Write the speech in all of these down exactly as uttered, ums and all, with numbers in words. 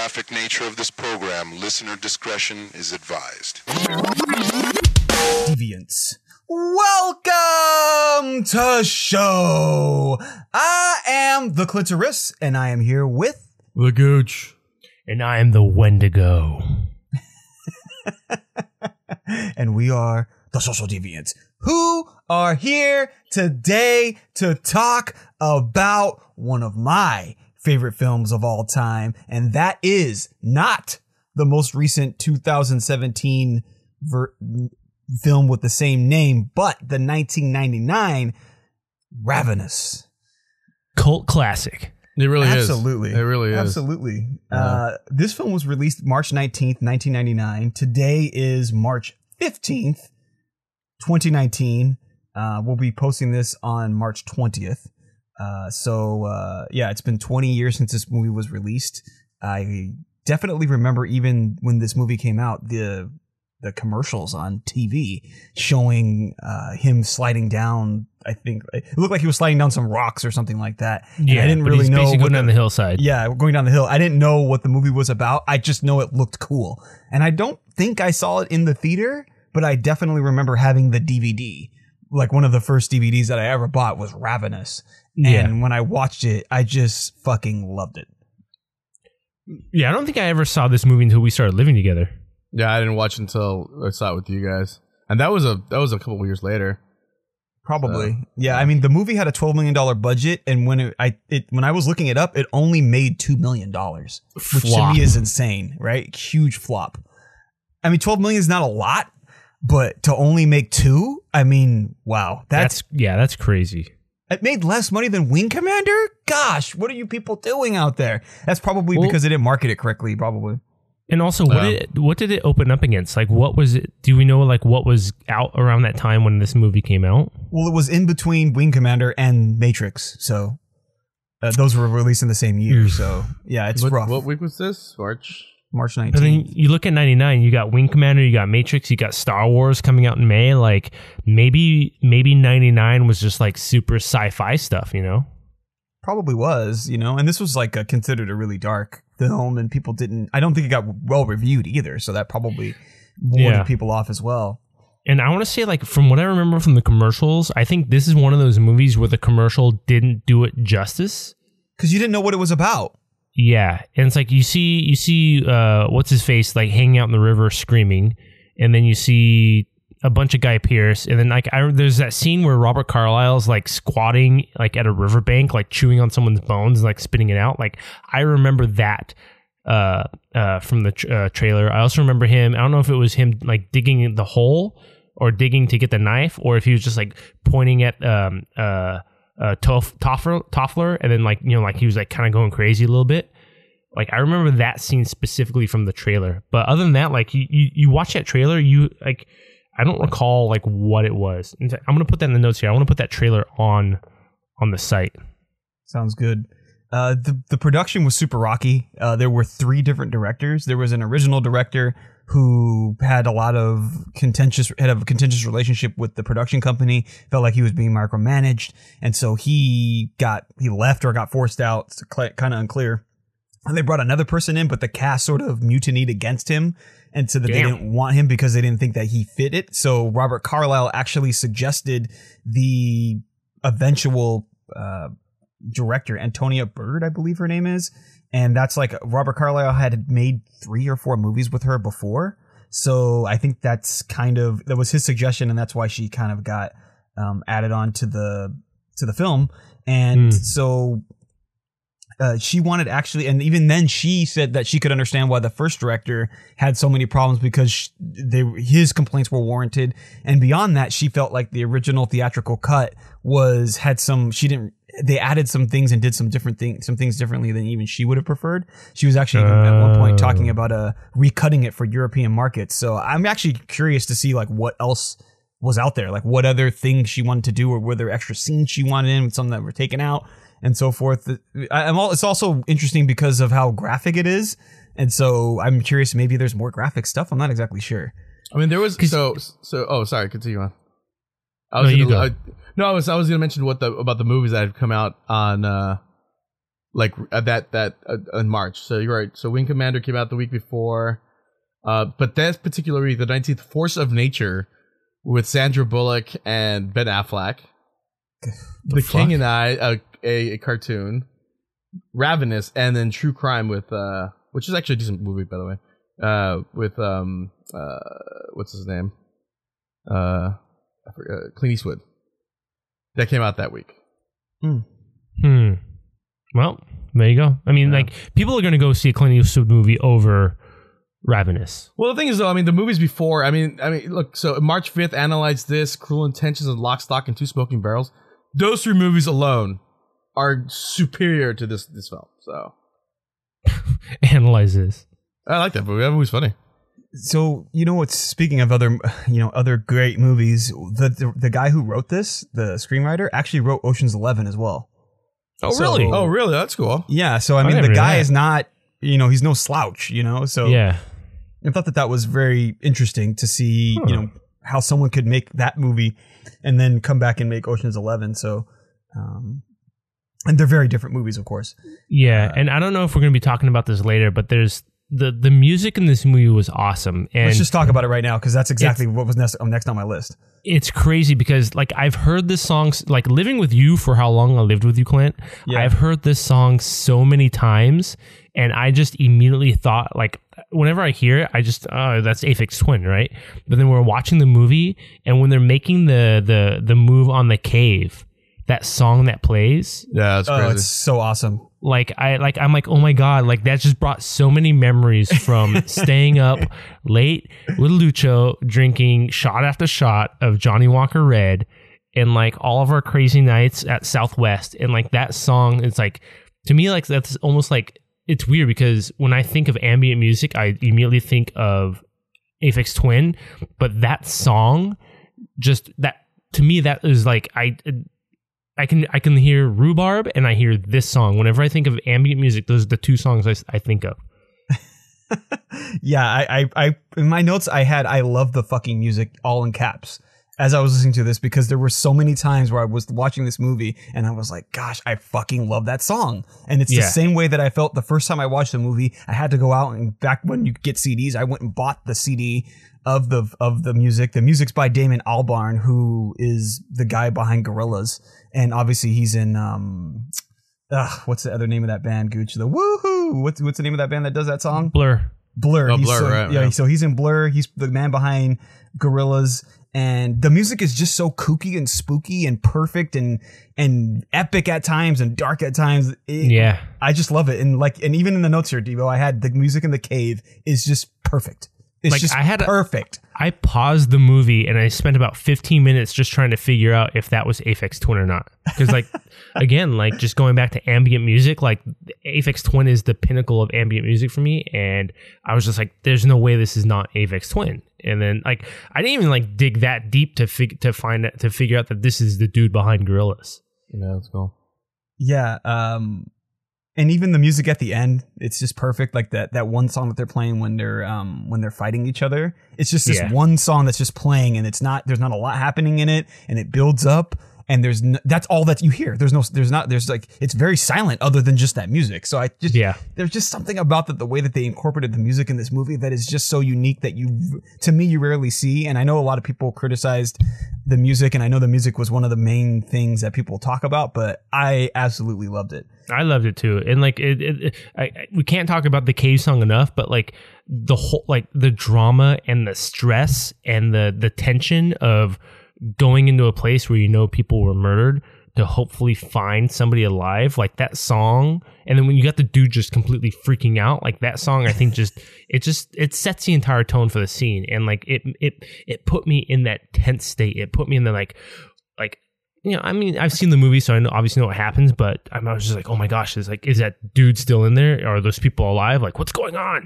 graphic nature of this program, listener discretion is advised. Deviants. Welcome to show. I am the Clitoris, and I am here with the Gooch, and I am the Wendigo. And we are the Social Deviants, who are here today to talk about one of my favorite films of all time, and that is not the most recent two thousand seventeen ver- film with the same name, but the nineteen ninety-nine Ravenous. Cult classic. It really Absolutely. is. It really is. Absolutely. Yeah. Uh, this film was released March nineteenth, nineteen ninety-nine. Today is March fifteenth, twenty nineteen. Uh, we'll be posting this on March twentieth. Uh, so, uh, yeah, it's been twenty years since this movie was released. I definitely remember even when this movie came out, the the commercials on T V showing uh, him sliding down. I think it looked like he was sliding down some rocks or something like that. And Yeah, I didn't but really he's know basically what going down the hillside. Yeah, we're going down the hill. I didn't know what the movie was about. I just know it looked cool. And I don't think I saw it in the theater, but I definitely remember having the D V D. Like one of the first D V Ds that I ever bought was Ravenous. Yeah. And when I watched it, I just fucking loved it. Yeah, I don't think I ever saw this movie until we started living together. Yeah, I didn't watch until I saw it with you guys, and that was a that was a couple of years later. Probably. So, yeah, I mean the movie had a twelve million dollars budget, and when it, I it when I was looking it up, it only made two million dollars, which Flop. to me is insane, right? Huge flop. I mean, twelve million dollars is not a lot, but to only make two, I mean, wow. That's, That's yeah, that's crazy. it made less money than Wing Commander? Gosh, what are you people doing out there? That's probably Well- because they didn't market it correctly, probably. And also, what Um, did it, what did it open up against? Like, what was it? Do we know like what was out around that time when this movie came out? Well, it was in between Wing Commander and Matrix, so uh, those were released in the same year. So yeah, it's what, rough. what week was this? March. March And then nineteenth. you look at ninety-nine, you got Wing Commander, you got Matrix, you got Star Wars coming out in May. Like maybe maybe ninety-nine was just like super sci-fi stuff, you know? Probably was, you know, and this was like a, considered a really dark film, and people didn't. I don't think it got well reviewed either, so that probably warded Yeah. people off as well. And I want to say, like, from what I remember from the commercials, I think this is one of those movies where the commercial didn't do it justice. Because you didn't know what it was about. Yeah, and it's like you see, you see, uh, what's his face, like hanging out in the river screaming, and then you see a bunch of Guy Pearce, and then like I, there's that scene where Robert Carlyle's like squatting like at a riverbank, like chewing on someone's bones, and, like spitting it out. Like I remember that uh, uh, from the tr- uh, trailer. I also remember him. I don't know if it was him like digging the hole or digging to get the knife, or if he was just like pointing at um uh. Uh, Toff- Toffler, Toffler, and then like you know, like he was like kind of going crazy a little bit. Like I remember that scene specifically from the trailer, but other than that, like you you, you watch that trailer, you like I don't recall like what it was. In fact, I'm gonna put that in the notes here. I want to put that trailer on on the site. Sounds good. Uh, the the production was super rocky. Uh, there were three different directors. There was an original director who had a lot of contentious had a contentious relationship with the production company. Felt like he was being micromanaged, and so he got he left or got forced out. It's kind of unclear. And they brought another person in, but the cast sort of mutinied against him, and so that they Damn. didn't want him because they didn't think that he fit it. So Robert Carlyle actually suggested the eventual uh, director, Antonia Bird, I believe her name is. And that's like Robert Carlyle had made three or four movies with her before. So I think that's kind of, that was his suggestion. And that's why she kind of got um, added on to the, to the film. And Mm. so uh, she wanted actually, and even then she said that she could understand why the first director had so many problems because sh- they his complaints were warranted. And beyond that, she felt like the original theatrical cut was, had some, she didn't, they added some things and did some different things, some things differently than even she would have preferred. She was actually even at one point talking about uh, recutting it for European markets. So I'm actually curious to see like what else was out there, like what other things she wanted to do, or were there extra scenes she wanted in, some that were taken out, and so forth. I, I'm all, it's also interesting because of how graphic it is, and so I'm curious. Maybe there's more graphic stuff. I'm not exactly sure. I mean, there was so so. Oh, sorry. Continue on. I No, was you gonna, go. I, no, I was I was going to mention what the about the movies that have come out on uh, like uh, that that uh, in March. So you're right. So Wing Commander came out the week before, uh, but that particular week, the nineteenth, Force of Nature with Sandra Bullock and Ben Affleck, The, the King and I, a, a, a cartoon, Ravenous, and then True Crime with uh, which is actually a decent movie by the way, uh, with um uh what's his name, uh, I forgot, Clint Eastwood. That came out that week. Hmm. Hmm. Well, there you go. I mean, Yeah. like, people are going to go see a Clint Eastwood movie over Ravenous. Well, the thing is, though, I mean, the movies before, I mean, I mean, look, so March fifth, Analyze This, Cruel Intentions, and Lock, Stock, and Two Smoking Barrels. Those three movies alone are superior to this this film. So Analyze This. I like that movie. That movie's funny. So, you know what's, speaking of other, you know, other great movies, the, the the guy who wrote this, the screenwriter, actually wrote Ocean's Eleven as well. Oh, So- really? Oh, really? That's cool. Yeah, so I I mean, never the knew guy that. is not, you know, he's no slouch, you know. So Yeah. I thought that that was very interesting to see, Huh. you know, how someone could make that movie and then come back and make Ocean's Eleven. So, um, and they're very different movies, of course. Yeah, and I don't know if we're going to be talking about this later, but there's the the music in this movie was awesome, and Let's just talk about it right now because that's exactly what was next, next on my list. it's crazy because like I've heard this song, like living with you for how long I lived with you, Clint. Yeah. I've heard this song so many times, and I just immediately thought like whenever I hear it, I just oh that's Aphex Twin, right? But then we're watching the movie, and when they're making the the the move on the cave, that song that plays, Yeah, that's Oh, crazy. it's so awesome. like I like I'm like, oh my god, like that just brought so many memories from staying up late with Lucho, drinking shot after shot of Johnny Walker Red, and like all of our crazy nights at Southwest. And like that song, it's like, to me, like that's almost like, it's weird because when I think of ambient music, I immediately think of Aphex Twin, but that song, just that, to me, that is like, I I can I can hear Rhubarb and I hear this song. Whenever I think of ambient music, those are the two songs I, I think of. Yeah, I, I, I, in my notes, I had, I love the fucking music all in caps as I was listening to this because there were so many times where I was watching this movie and I was like, gosh, I fucking love that song. And it's Yeah. the same way that I felt the first time I watched the movie. I had to go out and back when you get C Ds, I went and bought the C D of the, of the music. The music's by Damon Albarn, who is the guy behind Gorillaz. And obviously he's in, um, ugh, what's the other name of that band, Gooch? The Woohoo! What's, what's the name of that band that does that song? Blur. Blur. Oh, He's Blur, so, right, Yeah, yeah. so he's in Blur. He's the man behind Gorillaz, and the music is just so kooky and spooky and perfect and and epic at times and dark at times. It- Yeah. I just love it. And like, and even in the notes here, Devo, I had the music in the cave is just perfect. It's Like, just I had a- perfect. I paused the movie and I spent about fifteen minutes just trying to figure out if that was Aphex Twin or not. Because like, again, like just going back to ambient music, like Aphex Twin is the pinnacle of ambient music for me. And I was just like, there's no way this is not Aphex Twin. And then like, I didn't even like dig that deep to fig- to find it, to figure out that this is the dude behind Gorillaz. Yeah, that's cool. Yeah. Um, and even the music at the end, it's just perfect. Like that that one song that they're playing when they're um when they're fighting each other. It's just this Yeah. one song that's just playing, and it's not there's not a lot happening in it, and it builds up, and there's no, that's all that you hear. There's no there's not there's like it's very silent other than just that music. So I just Yeah. there's just something about the, the way that they incorporated the music in this movie that is just so unique that you to me you rarely see. And I know a lot of people criticized the music, and I know the music was one of the main things that people talk about, but I absolutely loved it. I loved it too, and like it, it, it I, I, we can't talk about the cave song enough. But like the whole, like the drama and the stress and the the tension of going into a place where you know people were murdered to hopefully find somebody alive, like that song. And then when you got the dude just completely freaking out, like that song, I think just it just it sets the entire tone for the scene, and like it it it put me in that tense state. It put me in the like like. You know, I mean, I've seen the movie, so I know, obviously know what happens, but I was just like, oh my gosh, is like, is that dude still in there? Are those people alive? Like, what's going on?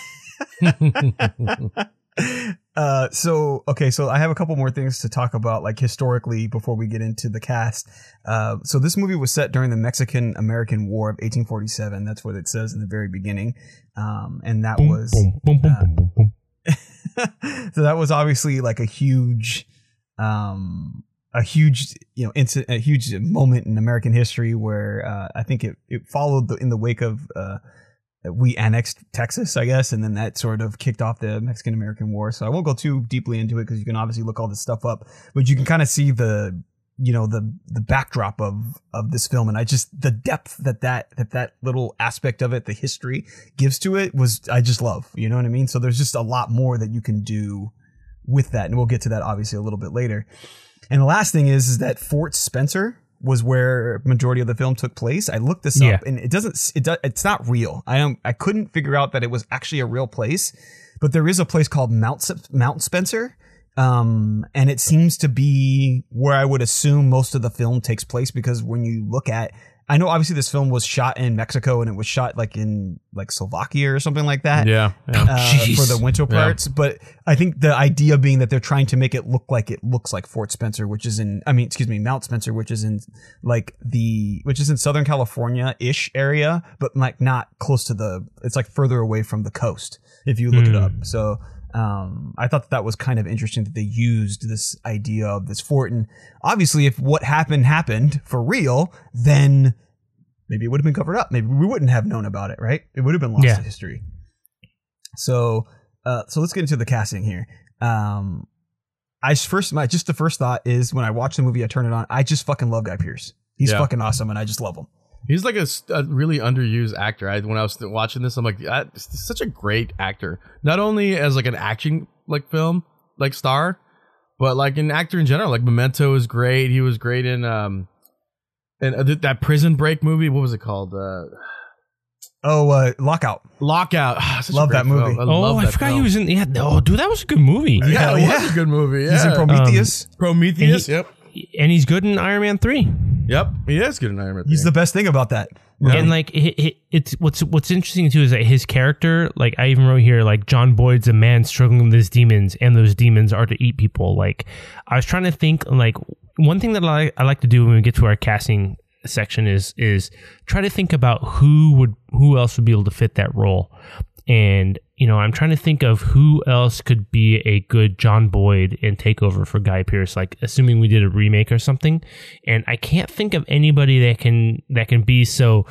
uh, so okay, so I have a couple more things to talk about, like historically, before we get into the cast. Uh, so this movie was set during the Mexican-American War of eighteen forty-seven. That's what it says in the very beginning, um, and that Boom, was boom, boom, boom, uh, boom, boom, boom. so that was obviously like a huge, um, a huge, you know, incident, a huge moment in American history where uh, I think it, it followed the, in the wake of uh, we annexed Texas, I guess, and then that sort of kicked off the Mexican American War. So I won't go too deeply into it because you can obviously look all this stuff up, but you can kind of see the, you know, the the backdrop of of this film, and I just the depth that that that that little aspect of it, the history gives to it, was I just love. You know what I mean? So there's just a lot more that you can do with that, and we'll get to that obviously a little bit later. And the last thing is, is that Fort Spencer was where majority of the film took place. I looked this Yeah. up, and it doesn't. It does, it's not real. I don't. I couldn't figure out that it was actually a real place, but there is a place called Mount S- Mount Spencer, um, and it seems to be where I would assume most of the film takes place, because when you look at, I know obviously this film was shot in Mexico, and it was shot like in like Slovakia or something like that. Yeah. yeah. Uh, Jeez. for the winter parts, but I think the idea being that they're trying to make it look like it looks like Fort Spencer, which is in, I mean, excuse me, Mount Spencer, which is in like the, which is in Southern California ish area, but like not close to the, it's like further away from the coast if you look it up. So, um, I thought that, that was kind of interesting that they used this idea of this fort, and obviously if what happened happened for real, then maybe it would have been covered up. Maybe we wouldn't have known about it, right? It would have been lost Yeah. to history. So, uh, so let's get into the casting here. Um, I just first, my just the first thought is when I watch the movie, I turn it on. I just fucking love Guy Pearce. He's Yeah. fucking awesome, and I just love him. He's like a, s- a really underused actor. I, when I was watching this, I'm like, that, he's such a great actor. Not only as like an action like film like star, but like an actor in general. Like Memento is great. He was great in um, and uh, th- that Prison Break movie. What was it called? Uh, Oh, uh, Lockout. Lockout. Ah, such a Love great that movie. film. I Oh, love I that forgot film. he was in. Yeah, oh, dude, that was a good movie. Yeah, Yeah, it yeah. was a good movie. Yeah. He's in Prometheus. Prometheus. And yep. And he's good in Iron Man three. Yep. He is good in Iron Man. He's the best thing about that. And like it, it, it's what's what's interesting too is that his character, like I even wrote here, like John Boyd's a man struggling with his demons, and those demons are to eat people. Like I was trying to think, like one thing that I, I like to do when we get to our casting section is is try to think about who would who else would be able to fit that role. And you know, I'm trying to think of who else could be a good John Boyd and take over for Guy Pearce, like assuming we did a remake or something. And I can't think of anybody that can that can be so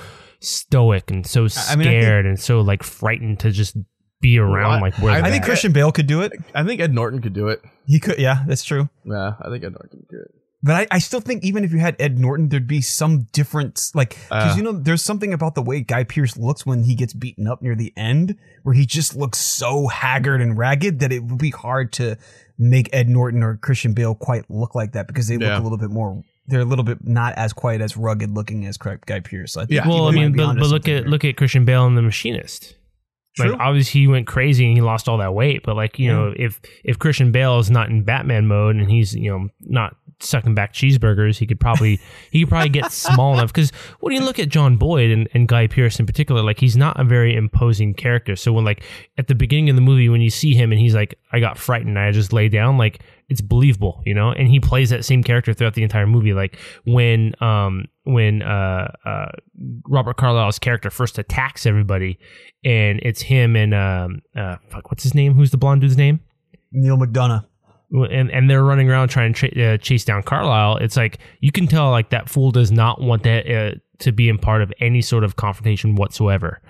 stoic and so I mean, I think- scared and so like frightened to just be around Well, like where I I they're think at. Christian Bale could do it. I think Ed Norton could do it. He could, yeah, that's true. Yeah, I think Ed Norton could do it. But I, I still think even if you had Ed Norton, there'd be some difference. Like, because Uh. you know, there's something about the way Guy Pearce looks when he gets beaten up near the end, where he just looks so haggard and ragged that it would be hard to make Ed Norton or Christian Bale quite look like that, because they look Yeah. a little bit more. They're a little bit not as quite as rugged looking as Guy Pearce. I think Yeah. he Well, I might mean, be but, onto but look something at there. look at Christian Bale in The Machinist. True. Like obviously he went crazy and he lost all that weight, but like you know, if if Christian Bale is not in Batman mode and he's you know not sucking back cheeseburgers, he could probably he could probably get small enough. Because when you look at John Boyd and, and Guy Pearce in particular, like he's not a very imposing character. So when like at the beginning of the movie when you see him and he's like, I got frightened, I just lay down, like it's believable, you know. And he plays that same character throughout the entire movie. Like when um when uh uh Robert Carlyle's character first attacks everybody, and it's him and um uh fuck, what's his name? Who's the blonde dude's name? Neil McDonough. And and they're running around trying to tra- uh, chase down Carlisle. It's like you can tell like that fool does not want that uh, to be in part of any sort of confrontation whatsoever.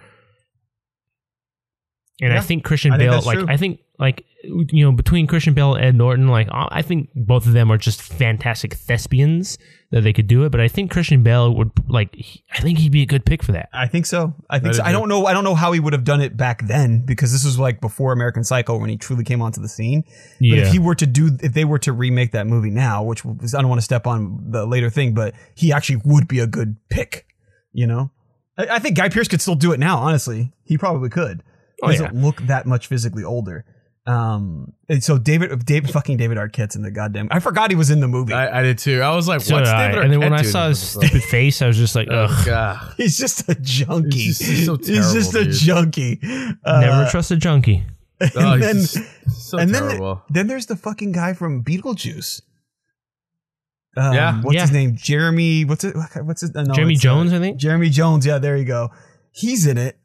And Yeah, I think Christian I think Bale, that's like true. I think like you know between Christian Bale and Ed Norton, like I think both of them are just fantastic thespians that they could do it. But I think Christian Bale would like he, I think he'd be a good pick for that. I think so. I think That so. is I good. don't know. I don't know how he would have done it back then, because this was like before American Psycho when he truly came onto the scene. But Yeah. if he were to do, if they were to remake that movie now, which was, I don't want to step on the later thing, but he actually would be a good pick. You know, I, I think Guy Pearce could still do it now. Honestly, he probably could. He Oh, doesn't look that much physically older. Um, and so David, David, fucking David Arquette's in the goddamn. I forgot he was in the movie. I, I did too. I was like, So what's did I. David And then when Arquette I doing saw in his this film? stupid face, I was just like, Oh, ugh. God. he's just a junkie. He's just- he's so He's just a terrible, dude. junkie. Uh, Never trust a junkie. and Oh, he's then, just so and then, terrible. then there's the fucking guy from Beetlejuice. Um, Yeah. What's Yeah. his name? Jeremy. What's it? What's his? uh, No, Jeremy it's, uh, Jones, I think. Jeremy Jones. Yeah, there you go. He's in it.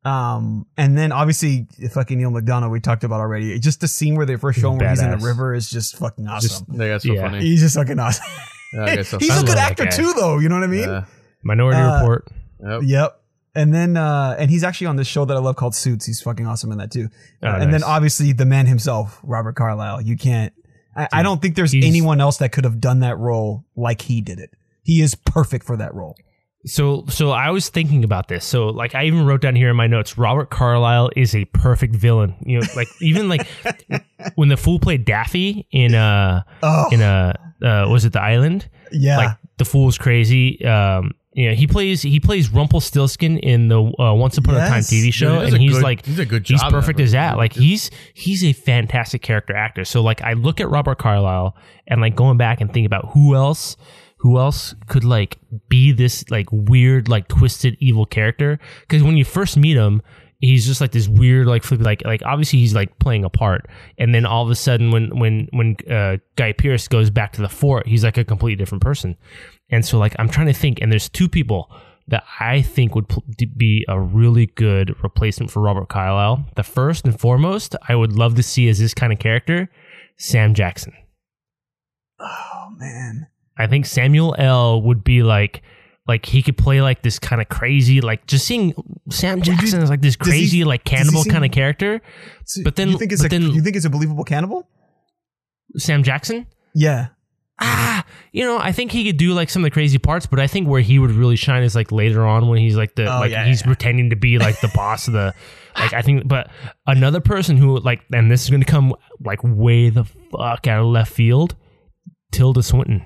Um, and then obviously fucking Neil McDonough we talked about already. Just the scene where they first show him where he's in the Badass. river is just fucking awesome. Just, that guy's so Yeah. funny. He's just fucking awesome. Yeah, that guy's so He's funny. a good love that actor guy. too, though. You know what I mean? Yeah. Minority Uh, Report. Yep. Yep. And then, uh, and he's actually on this show that I love called Suits. He's fucking awesome in that too. Oh, Uh, and then nice. obviously the man himself, Robert Carlyle. You can't, I, I don't think there's he's- anyone else that could have done that role like he did it. He is perfect for that role. So, so I was thinking about this. So, like, I even wrote down here in my notes: Robert Carlyle is a perfect villain. You know, like even like when the fool played Daffy in uh Oh, in uh, uh was it The Island? yeah. Like the fool's crazy. Um, you know, he plays he plays Rumpelstiltskin in the uh, Once Upon a Time Yes. T V show, Dude, he does and a he's good- like he's a good he's job in perfect that as movie. that. Like he's he's a fantastic character actor. So like I look at Robert Carlyle and like going back and think about who else. Who else could like be this like weird, like twisted, evil character? Because when you first meet him, he's just like this weird, like flippy, like like obviously he's like playing a part, and then all of a sudden, when when when uh, Guy Pearce goes back to the fort, he's like a completely different person. And so like I'm trying to think, and there's two people that I think would pl- be a really good replacement for Robert Carlyle. The first and foremost, I would love to see as this kind of character, Sam Jackson. Oh man. I think Samuel L. would be like, like he could play like this kind of crazy, like just seeing Sam Jackson as like this does he- crazy, like does he cannibal seem- kind of character. So But then- you think it's but a, then- you think it's a believable cannibal? Sam Jackson, Yeah. ah, you know, I think he could do like some of the crazy parts, but I think where he would really shine is like later on when he's like the Oh, like yeah, he's yeah. pretending to be like the boss of the, like I think. But another person who like, and this is going to come like way the fuck out of left field, Tilda Swinton.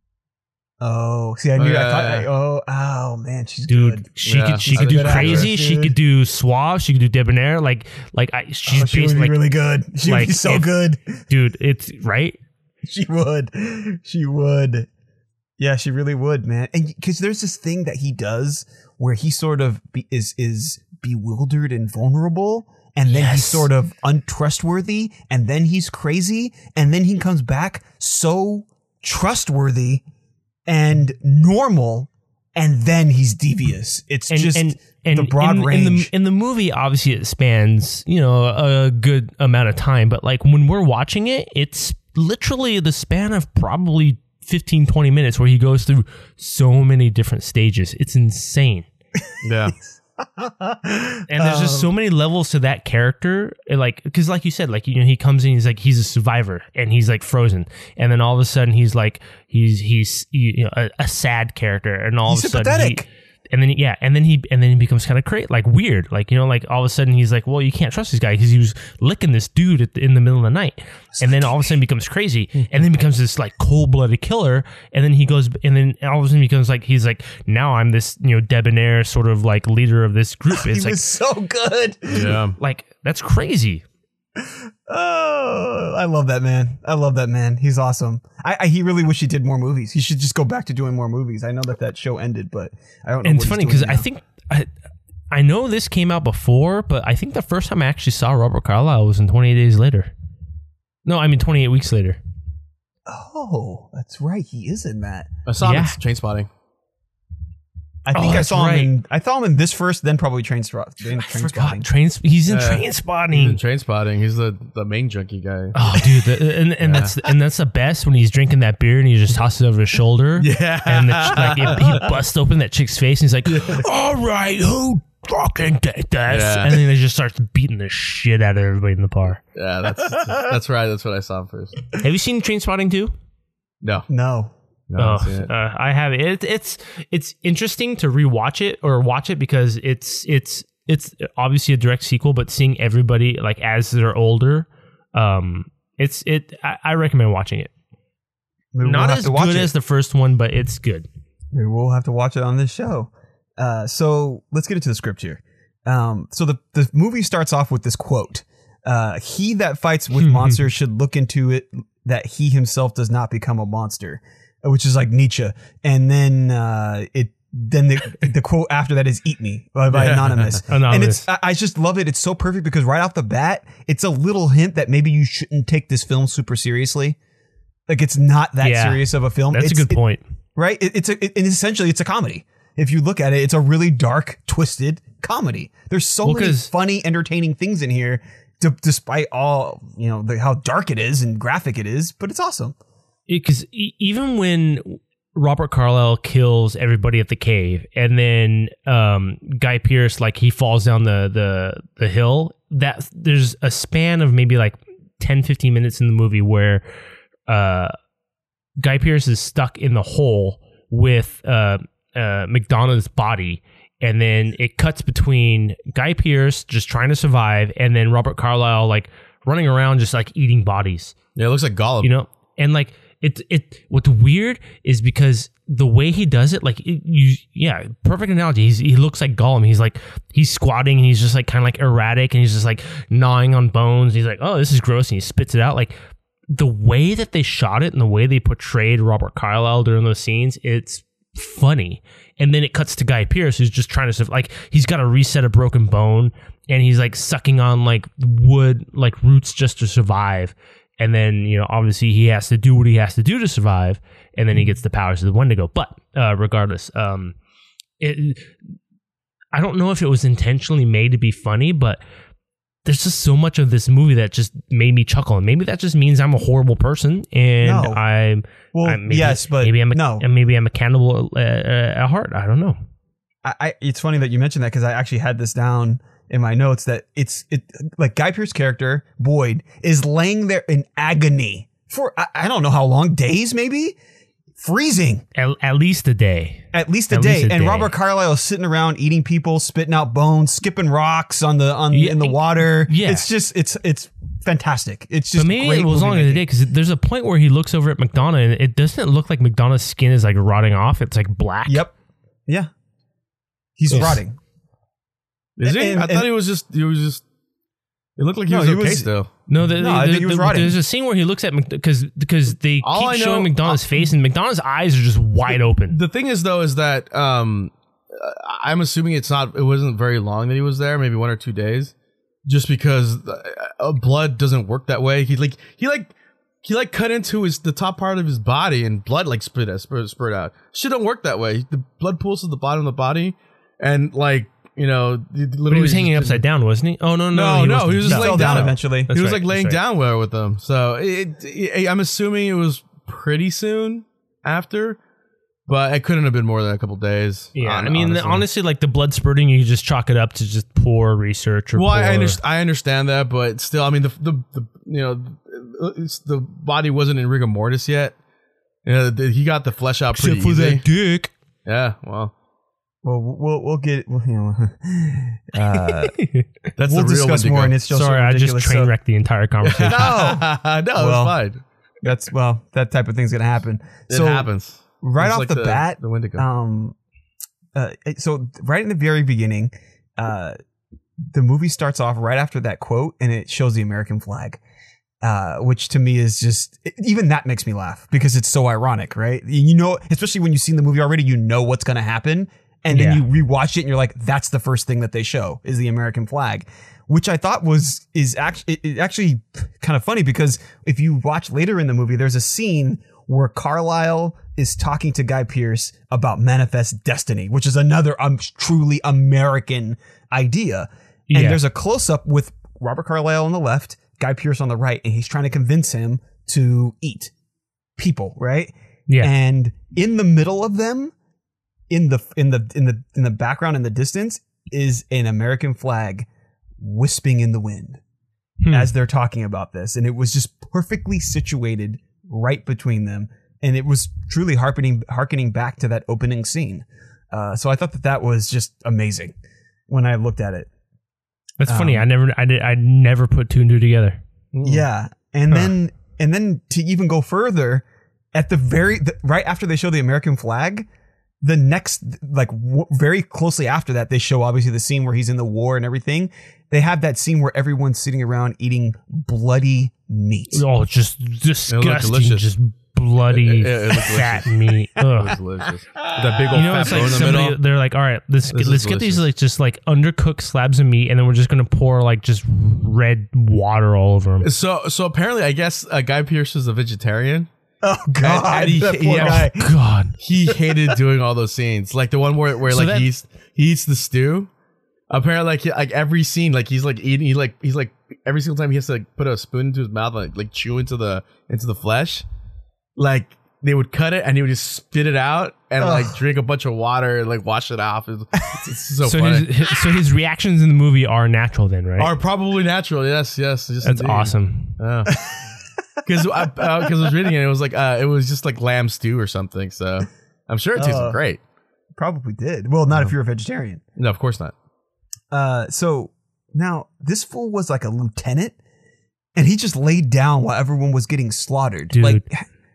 Oh, see, I knew. Yeah. I thought. I, oh, oh man, she's Dude, good. she Yeah, could she she's could a do good crazy. actress, She dude. could do suave. She could do debonair. Like like I, she's Oh, she would basically be like, really good. She would like, be so if- good. dude. It's right. She would. She would. Yeah, she really would, man. And because there's this thing that he does where he sort of be, is is bewildered and vulnerable, and then he's Yes. sort of untrustworthy, and then he's crazy, and then he comes back so trustworthy and normal, and then he's devious. It's And just and and the broad in, range. in the in the movie, obviously it spans you know a good amount of time, but like when we're watching it, it's literally the span of probably fifteen, twenty minutes where he goes through so many different stages. It's insane. Yeah. And there's just Um, so many levels to that character, and, like because like you said, like you know he comes in, he's like he's a survivor, and he's like frozen, and then all of a sudden he's like he's he's you know a, a sad character, and all He's of a sudden sympathetic. he, and then yeah, and then he and then he becomes kind of crazy, like weird, like you know like all of a sudden he's like, well, you can't trust this guy because he was licking this dude at the, in the middle of the night, and then all of a sudden becomes crazy, and then becomes this like cold blooded killer, and then he goes, and then all of a sudden becomes like he's like now I'm this you know debonair sort of like leader of this group. he It's like was so good. Yeah. like that's crazy. Oh, I love that man. I love that man. He's awesome. I, I he really wish he did more movies. He should just go back to doing more movies. I know that that show ended, but I don't know. And what it's he's funny doing because I now. think I, I know this came out before, but I think the first time I actually saw Robert Carlyle was in twenty-eight Days Later. No, I mean twenty-eight Weeks Later. Oh, that's right. He is in that. I saw him Yeah. in Trainspotting. I Oh, think I that's saw right. him in. I saw him in this first, then probably Train Train I Train forgot. Spotting. Train. He's in Yeah. Train He's in Spotting. Trainspotting. He's the, the main junkie guy. Oh, dude, the, and, and Yeah. that's and that's the best when he's drinking that beer and he just tosses it over his shoulder. Yeah. and the, ch- like it, he busts open that chick's face and he's like, "All right, who fucking did this?" Yeah. And then he just starts beating the shit out of everybody in the bar. Yeah, that's that's right. That's what I saw first. Have you seen Train Spotting too? No. No. No, I Oh, haven't seen it. uh, I have it. it. It's it's interesting to rewatch it or watch it because it's it's it's obviously a direct sequel, but seeing everybody like as they're older, um, it's it. I, I recommend watching it. Maybe Not we'll have as to watch good it. as the first one, but it's good. Maybe we'll have to watch it on this show. Uh, so let's get into the script here. Um, so the the movie starts off with this quote: uh, "He that fights with monsters should look into it that he himself does not become a monster," which is like Nietzsche. And then uh, it then the the quote after that is "Eat me" by, by Anonymous. Anonymous. And it's I, I just love it. It's so perfect because right off the bat, it's a little hint that maybe you shouldn't take this film super seriously. Like it's not that Yeah. serious of a film. That's It's- a good point. right? It, it's a, it, and essentially it's a comedy. If you look at it, it's a really dark, twisted comedy. There's so Well, many 'cause- funny, entertaining things in here, d- despite all you know the, how dark it is and graphic it is. But it's awesome. Because e- even when Robert Carlyle kills everybody at the cave, and then um, Guy Pearce, like he falls down the, the the hill, that there's a span of maybe like ten, fifteen minutes in the movie where uh, Guy Pearce is stuck in the hole with uh, uh, McDonough's body. And then it cuts between Guy Pearce just trying to survive, and then Robert Carlyle like running around just like eating bodies. Yeah, it looks like Gollum. You know, and like it, it. What's weird is because the way he does it, like it, you, yeah, perfect analogy. He's, he looks like Gollum. He's like he's squatting and he's just like kind of like erratic, and he's just like gnawing on bones. He's like, oh, this is gross, and he spits it out. Like the way that they shot it and the way they portrayed Robert Carlyle during those scenes, it's funny. And then it cuts to Guy Pearce, who's just trying to like he's got to reset a broken bone, and he's like sucking on like wood, like roots, just to survive. And then, you know, obviously he has to do what he has to do to survive, and then he gets the powers of the Wendigo. But uh, regardless, um, it, I don't know if it was intentionally made to be funny, but there's just so much of this movie that just made me chuckle. And maybe that just means I'm a horrible person, and No. I'm Well, I'm maybe, yes, but maybe I'm a, no. and maybe I'm a cannibal uh, uh, at heart. I don't know. I, I it's funny that you mentioned that because I actually had this down in my notes that it's it like Guy Pearce's character Boyd is laying there in agony for I, I don't know how long, days maybe, freezing At, at least a day. at least a At day, least a and day. Robert Carlyle is sitting around eating people, spitting out bones, skipping rocks on the on Yeah, in the water. yeah. It's just it's it's fantastic. It's just But maybe great it was movie longer than a day making. because there's a point where he looks over at McDonough and it doesn't look like McDonough's skin is like rotting off. It's like black. Yep, yeah, he's Yes. rotting. Is he? And- I thought and- he was just. He was just. It looked like he No, was he okay was- still. No, the, No, the- I think the- he was the- rotting. There's a scene where he looks at because because they All keep I showing know- McDonough's uh, face and McDonough's eyes are just wide open. The thing is, though, is that um, I'm assuming it's not. It wasn't very long that he was there. Maybe one or two days, just because uh, blood doesn't work that way. He like he like he like cut into his the top part of his body and blood like spit out, spurt, spurt out. Shit don't work that way. The blood pools to the bottom of the body, and like you know, literally But he was hanging just- upside down, wasn't he? Oh no, No, no, he no, wasn't. he was just He laying fell down down. eventually. That's he was right, like laying that's right. down there with them. So it, it, I'm assuming it was pretty soon after, but it couldn't have been more than a couple days. Yeah, hon- I mean, honestly. honestly, like the blood spurting, you just chalk it up to just poor research or Well, poor. I, underst- I understand that, but still, I mean, the the, the you know, it's, the body wasn't in rigor mortis yet. You know, the, he got the flesh out pretty Except for easy. that dick. Yeah, well, Well, we'll we'll get well, you know. Uh, that's we'll the real discuss Wendigo. more, and it's just Sorry, I just train wrecked the entire conversation. no, no, it Well, was fine. That's well, that type of thing's gonna happen. It so happens right It's off like the, bat, the Wendigo. um, uh, so right in the very beginning, uh, the movie starts off right after that quote, and it shows the American flag. Uh, which to me is just even that makes me laugh because it's so ironic, right? You know, especially when you've seen the movie already, you know what's going to happen, and then Yeah. you rewatch it and you're like, "That's the first thing that they show is the American flag," which I thought was is actually it, it actually kind of funny because if you watch later in the movie, there's a scene where Carlisle is talking to Guy Pearce about manifest destiny, which is another um, truly American idea, and Yeah. there's a close up with Robert Carlyle on the left, Guy Pearce on the right, and he's trying to convince him to eat people, right? Yeah. And in the middle of them, in the in the in the in the background in the distance, is an American flag wisping in the wind Hmm. as they're talking about this, and it was just perfectly situated right between them, and it was truly harkening harkening back to that opening scene. Uh, so I thought that that was just amazing when I looked at it. That's funny. um, I never, I did, I never put two and two together. Yeah, and Huh. then and then to even go further, at the very the, right after they show the American flag, the next like w- very closely after that, they show obviously the scene where he's in the war and everything. They have that scene where everyone's sitting around eating bloody meat. Oh, just disgusting, delicious. just bloody It- it- it looked fat delicious. meat. It was Ugh. delicious. That big old You know, fat it's bone like in the somebody. middle. They're like, all right, let's This is let's get these delicious. like just like undercooked slabs of meat, and then we're just gonna pour like just red water all over them. So, so apparently, I guess uh, Guy Pearce is a vegetarian. Oh God, and he- that poor yeah. guy. God, He hated doing all those scenes, like the one where, where So like that- he eats he eats the stew, Apparently, like like every scene, like he's like eating, he like he's like every single time he has to like put a spoon into his mouth, like like chew into the into the flesh. Like they would cut it and he would just spit it out and Ugh. like drink a bunch of water and like wash it off. It's, it's, it's so, So funny. his, his so his reactions in the movie are natural then, right? Are probably natural. Yes, yes. Just That's indeed. awesome. Because I because I was reading it, it was like uh, it was just like lamb stew or something. So I'm sure it tasted Uh, great. Probably did. Well, not if you're a vegetarian. No, of course not. Uh, so now this fool was like a lieutenant, and he just laid down while everyone was getting slaughtered. Dude. Like,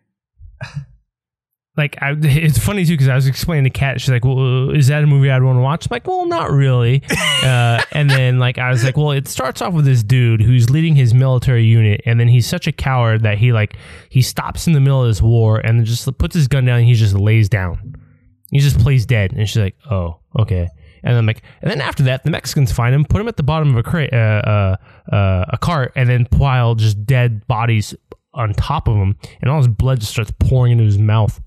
Like, I, it's funny too because I was explaining to Kat, she's like, "Well, is that a movie I'd want to watch?" I'm like, "Well, not really." uh, and then like I was like, "Well, it starts off with this dude who's leading his military unit, and then he's such a coward that he like he stops in the middle of this war and then just puts his gun down and he just lays down. He just plays dead." And she's like, "Oh, okay." And then like, and then after that, the Mexicans find him, put him at the bottom of a crate, uh, uh, uh, a cart, and then pile just dead bodies on top of him, and all his blood just starts pouring into his mouth.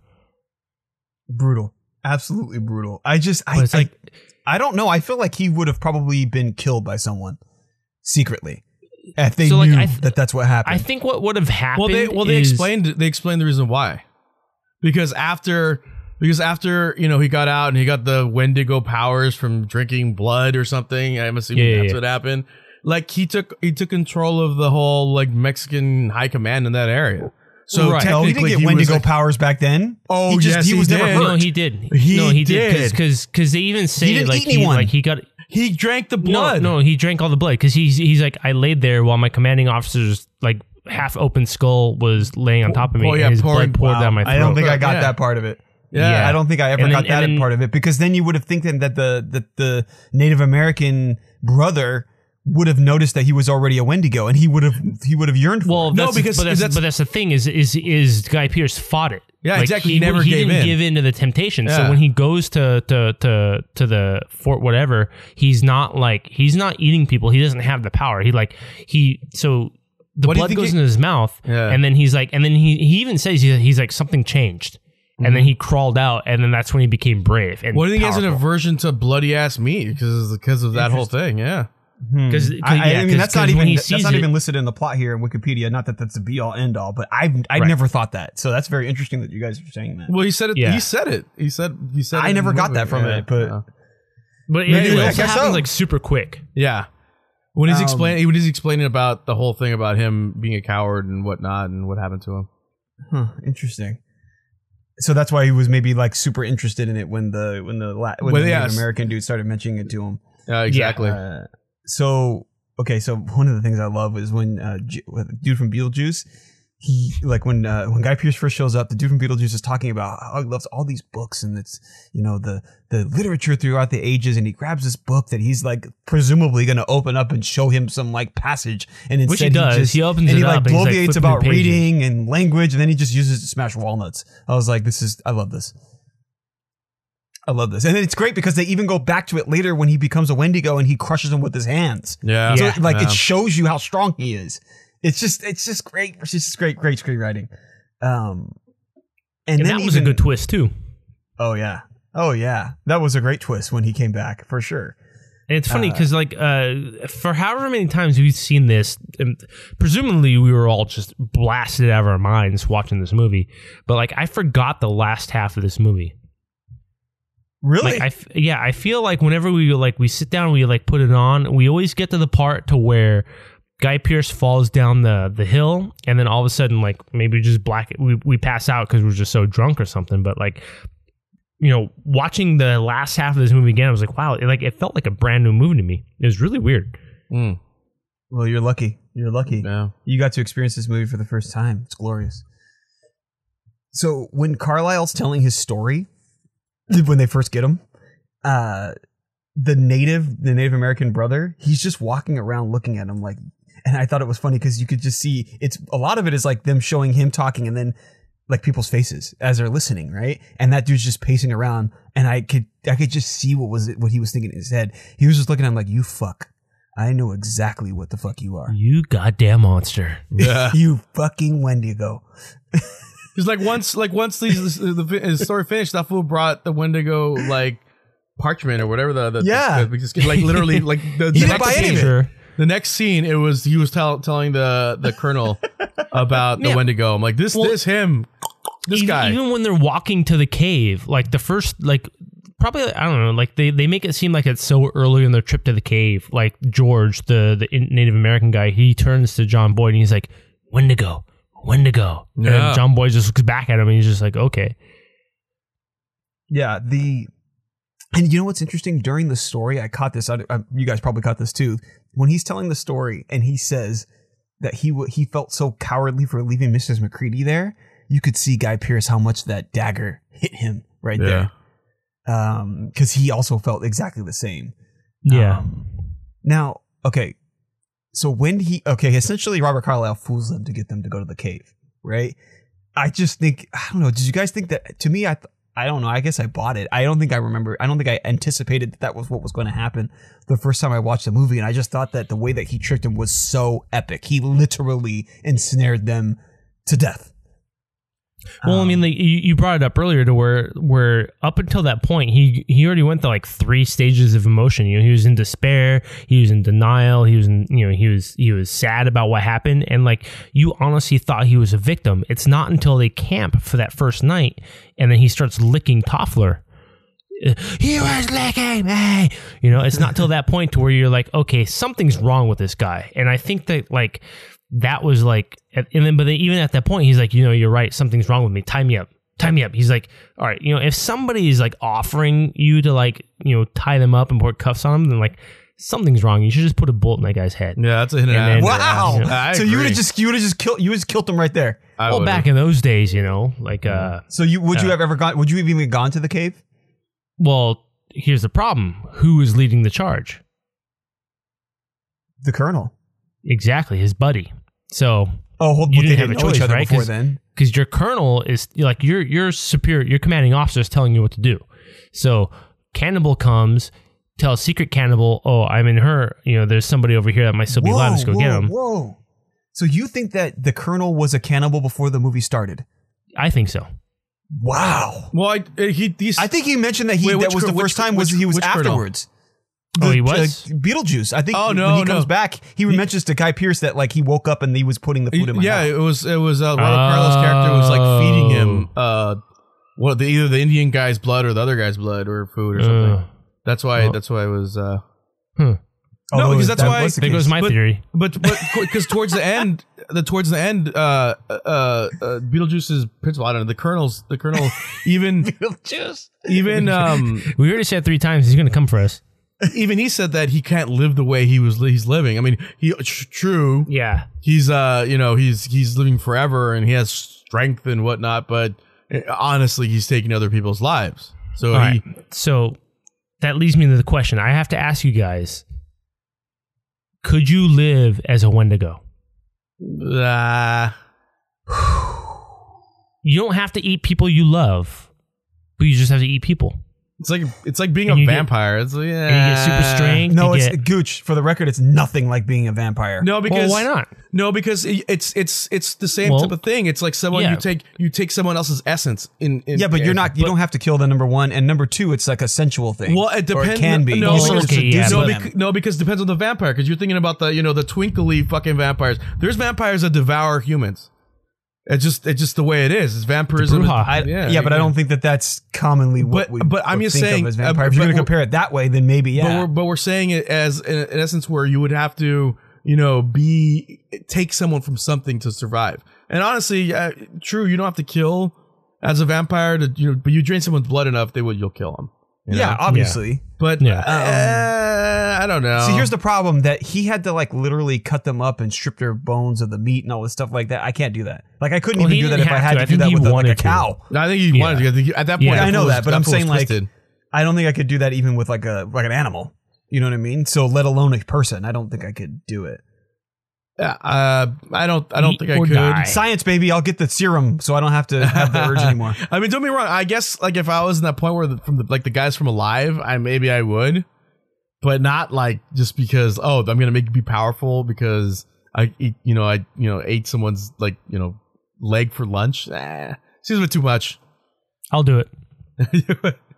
brutal. Absolutely brutal. I just, I, But it's I, like- I don't know. I feel like he would have probably been killed by someone secretly if they So, like, knew I th- that that's what happened. I think what would have happened. Well, they well they is- explained they explained the reason why, because after because after you know he got out and he got the Wendigo powers from drinking blood or something. I'm assuming Yeah, yeah, that's yeah. what happened. Like he took he took control of the whole like Mexican high command in that area. So right. technically Oh, he didn't get he was, Wendigo like- powers back then. Oh, he just, yes, he he was never did. hurt. No, he did. He no, he did did. because because they even say didn't like eat he anyone. like he got He drank the blood. no no he drank all the blood because he's he's like I laid there while my commanding officer's like half open skull was laying on top of me Oh, yeah, and his pouring- blood poured wow. down my throat. I don't think I got Yeah. that part of it. Yeah. Yeah. I don't think I ever And then- got that and then- part of it because then you would have thinking that the, the the Native American brother would have noticed that he was already a Wendigo and he would have he would have yearned for Well, it. No, that's, because- but that's, that's- but that's the thing is is is Guy Pearce fought it. Yeah, exactly. He He, never he gave didn't in. give in to the temptation. So Yeah. when he goes to to to to the fort, whatever, he's not like he's not eating people. He doesn't have the power. He like he so the What do you blood think goes he- into his mouth, Yeah. and then he's like, and then he he even says he's, he's like something changed, and Mm-hmm. then he crawled out, and then that's when he became brave. And What do you think he has an powerful. aversion to bloody ass meat because because of that whole thing? Yeah. Because I, I- yeah, I mean 'cause- that's not 'cause even when he that's sees not it- even listed in the plot here in Wikipedia. Not that that's the be all end all, but I've I've Right. never thought that. So that's very interesting that you guys are saying that. Well, he said it. Yeah. He said it. He said. He said. I it in never the got movie. that from Yeah. it, but Yeah. But it, Anyway, it I also guess happens so. like super quick. Yeah. When he's Um, explaining, when he's explaining about the whole thing about him being a coward and whatnot and what happened to him. Huh, interesting. So that's why he was maybe like super interested in it when the when the La- when Well, the yes. Native American dude started mentioning it to him. Yeah, exactly. Uh, so okay, so one of the things I love is when uh, J- with the dude from Beetlejuice, he like when uh, when Guy Pearce first shows up, the dude from Beetlejuice is talking about how he loves all these books and it's you know the the literature throughout the ages, and he grabs this book that he's like presumably going to open up and show him some like passage, and instead Which he does. just, He opens and it he like up and he's, like, bloviates flipping about through pages. reading and language, and then he just uses it to smash walnuts. I was like, this is I love this. I love this. And then it's great because they even go back to it later when he becomes a Wendigo and he crushes him with his hands. Yeah. So Yeah. like Yeah. it shows you how strong he is. It's just it's just great. It's just great, great screenwriting. Um and, And then that was a even- good twist too. Oh yeah. Oh yeah. That was a great twist when he came back, for sure. And it's funny Uh, because, like, uh, for however many times we've seen this, and presumably we were all just blasted out of our minds watching this movie. But like, I forgot the last half of this movie. Really? Like, I f- yeah, I feel like whenever we like we sit down, we like put it on. We always get to the part to where Guy Pearce falls down the the hill, and then all of a sudden, like maybe just black, we we pass out because we're just so drunk or something. But like, you know, watching the last half of this movie again, I was like, wow, it, like it felt like a brand new movie to me. It was really weird. Mm. Well, you're lucky. You're lucky. Yeah. You got to experience this movie for the first time. It's glorious. So when Carlisle's telling his story, when they first get him, uh, the native, the Native American brother, he's just walking around looking at him like, and I thought it was funny because you could just see it's a lot of it is like them showing him talking and then like people's faces as they're listening, right? And that dude's just pacing around, and I could I could just see what was it, what he was thinking in his head. He was just looking at him like, "You fuck, I know exactly what the fuck you are." You goddamn monster. Yeah. You fucking Wendigo. Because like once, like once these, the, the story finished, that fool brought the Wendigo like parchment or whatever the, the Yeah. the, the, like literally like the, He the didn't next buy any of it. Sure. the next scene it was he was tell, telling the the colonel about the Yeah. Wendigo. I'm like this Well, this him this even, guy. even when they're walking to the cave, like the first, like probably, I don't know, like they, they make it seem like it's so early in their trip to the cave. Like George, the the Native American guy, he turns to John Boyd and he's like, Wendigo, Wendigo. Yeah. And John Boyd just looks back at him and he's just like, okay. Yeah, the and you know what's interesting during the story, I caught this. I, I, you guys probably caught this too. When he's telling the story and he says that he w- he felt so cowardly for leaving Missus McCready there, you could see Guy Pearce how much that dagger hit him right Yeah. there. Um, because he also felt exactly the same. Yeah. Um, now, okay, so when he okay, essentially Robert Carlyle fools them to get them to go to the cave, right? I just think I don't know. Did you guys think that? To me, I. Th- I don't know. I guess I bought it. I don't think I remember. I don't think I anticipated that that was what was going to happen the first time I watched the movie. And I just thought that the way that he tricked him was so epic. He literally ensnared them to death. Well, I Um, mean, like, you, you brought it up earlier to where where up until that point, he he already went through like three stages of emotion. You know, he was in despair, he was in denial, he was in you know he was he was sad about what happened, and like you honestly thought he was a victim. It's not until they camp for that first night, and then he starts licking Toffler. Uh, He was licking me. You know, it's not till that point to where you're like, okay, something's wrong with this guy, and I think that like. That was like, and then, but then even at that point, he's like, you know, you're right. Something's wrong with me. Tie me up. Tie me up. He's like, all right, you know, if somebody is like offering you to like, you know, tie them up and put cuffs on them, then like something's wrong. You should just put a bullet in that guy's head. Yeah, that's a hit. And then- wow. I So you would agree. have just you would have just killed you would have killed him right there. I well, would've. back in those days, you know, like, uh, So you would you Yeah. have ever gone? Would you have even gone to the cave? well, here's the problem. Who is leading the charge? The Colonel. Exactly, his buddy. So, Oh, hold, You but they didn't have didn't a know each choice, other right? before 'Cause- then. because your colonel is like your your superior, your commanding officer is telling you what to do. So Cannibal comes, tells Secret Cannibal, "Oh, I'm in her. You know, there's somebody over here that might still be alive. Let's go whoa, get him." Whoa. So you think that the Colonel was a cannibal before the movie started? I think so. Wow. Well, I, uh, he these I think he mentioned that he Wait, that which was the col- first which- time was which- he was which Colonel? afterwards. Oh, he The- was? uh, Beetlejuice. I think Oh, when no, he comes no. back, he, mentions to Guy Pearce that like he woke up and he was putting the food in my yeah, mouth. it was it was uh, Robert Carlos' character was like feeding him uh what the either the Indian guy's blood or the other guy's blood or food or something. Uh, that's why well. that's why it was uh hmm. No, Although because that's that why- was the There case. goes my But- theory. but but because towards the end the towards the end uh uh, uh Beetlejuice's principal, I don't know, the colonel's the colonel even Beetlejuice. even um We already said three times he's going to come for us. even he said that he can't live the way he was li- he's living. I mean, he tr- true Yeah. he's uh you know he's he's living forever and he has strength and whatnot, but uh, honestly he's taking other people's lives. So All he right. So that leads me to the question. I have to ask you guys: could you live as a Wendigo? uh, You don't have to eat people you love, but you just have to eat people. it's like it's like being And a you get- vampire. It's like, yeah. And you get super strength. No, you it's get, Gooch. For the record, it's nothing like being a vampire. No, because well, why not? No, because it- it's it's it's the same Well, type of thing. It's like someone yeah. you take you take someone else's essence in. in Yeah, but you're not. You but- don't have to kill the number one, and number two, it's like a sensual thing. Well, it Or depends. it can be. No, You because, sort of okay, seduce yeah, no, but- them. bec- no, because it depends on the vampire. Because you're thinking about the you know the twinkly fucking vampires. There's vampires that devour humans. It's just it's just the way it is. It's vampirism. Bruja. I, yeah, yeah, but I don't think that that's commonly what But- we but I'm would just think saying, of as uh, vampire. If you're but going to we're- compare it that way, then maybe But yeah. we're but we're saying it as in, in essence where you would have to you know be take someone from something to survive. And honestly, uh, true, you don't have to kill as a vampire to you know, but you drain someone's blood enough, they will you'll kill them. You yeah, know? obviously. But Yeah. uh, I don't know. See, here's the problem: that he had to like literally cut them up and strip their bones of the meat and all this stuff like that. I can't do that. Like I couldn't Well, even he do that didn't if I have had to. to, I do think that he with a, like a wanted to. cow. I think you Yeah. wanted to. I think you- at that point, Yeah, that I know fool was- that, but I'm fool was saying like twisted. I don't think I could do that even with like a like an animal. You know what I mean? So let alone a person, I don't think I could do it. Yeah, uh, I don't. I don't Eat think I or could. die. Science, baby! I'll get the serum, so I don't have to have the urge anymore. I mean, don't be wrong. I guess like if I was in that point where the, from the like the guys from Alive, I maybe I would, but not like just because oh I'm gonna make you be powerful because I eat you know I you know ate someone's like you know leg for lunch. Eh, seems a bit too much. I'll do it.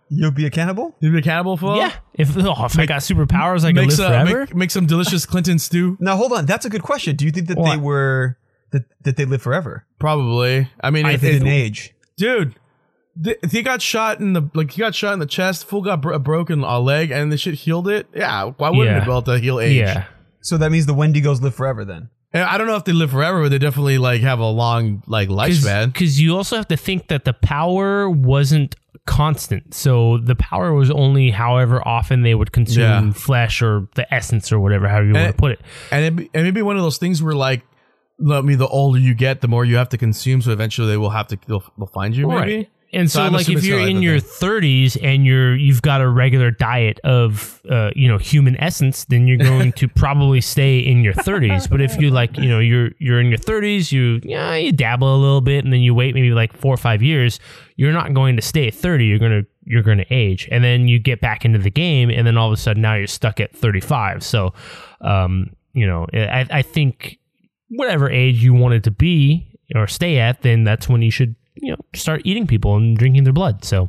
You'll be a cannibal? You'd be a cannibal for? Yeah. If, oh, if I got superpowers, I could Make live some, forever. make, make some delicious Clinton stew. Now hold on, that's a good question. Do you think that they What? were that, that they live forever? Probably. I mean, If if, they if, didn't age. dude, th- he got shot in the like he got shot in the chest. Full got bro- a broken uh, leg, and the shit healed it. Yeah, why wouldn't Yeah. it be able to heal age? yeah. So that means the Wendigos live forever then. And I don't know if they live forever, but they definitely like have a long like lifespan. Because you also have to think that the power wasn't constant. So the power was only however often they would consume Yeah. flesh or the essence or whatever, however you want And- to put it. And it be, and maybe one of those things where like, I mean, the older you get, the more you have to consume. So eventually they will have to they'll, they'll find you. Maybe. Right. And so, So I'm like, assuming if it's you're kinda like in that your thing. thirties and you're you've got a regular diet of, uh, you know, human essence, then you're going to probably stay in your thirties. But if you like, you know, you're you're in your thirties, you yeah, you dabble a little bit, and then you wait maybe like four or five years, you're not going to stay at thirty. You're gonna you're gonna age, and then you get back into the game, and then all of a sudden now you're stuck at thirty-five. So, um, you know, I I think whatever age you wanted to be or stay at, then that's when you should, you know, start eating people and drinking their blood. So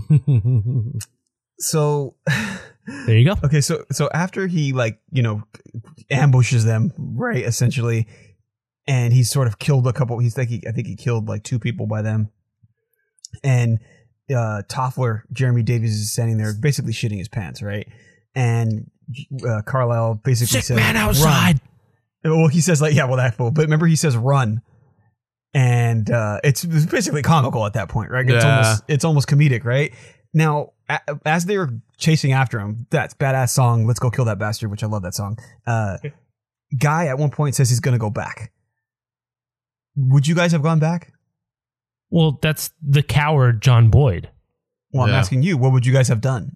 So there you go. okay, so so after he like, you know, ambushes them, right, essentially, and he's sort of killed a couple he's like he, I think he killed like two people by them. And uh Toffler, Jeremy Davies, is standing there basically shitting his pants, right? And uh, Carlisle basically Sick says, man outside. Run. Well, he says like, yeah, well, that fool. But remember, he says run, and uh, it's, it's basically comical at that point, right? It's Yeah. almost it's almost comedic, right? Now, a, as they were chasing after him, that badass song, "Let's Go Kill That Bastard," which I love that song. Uh, Guy at one point says he's gonna go back. Would you guys have gone back? Well, that's the coward John Boyd. Well, I'm Yeah. asking you, what would you guys have done?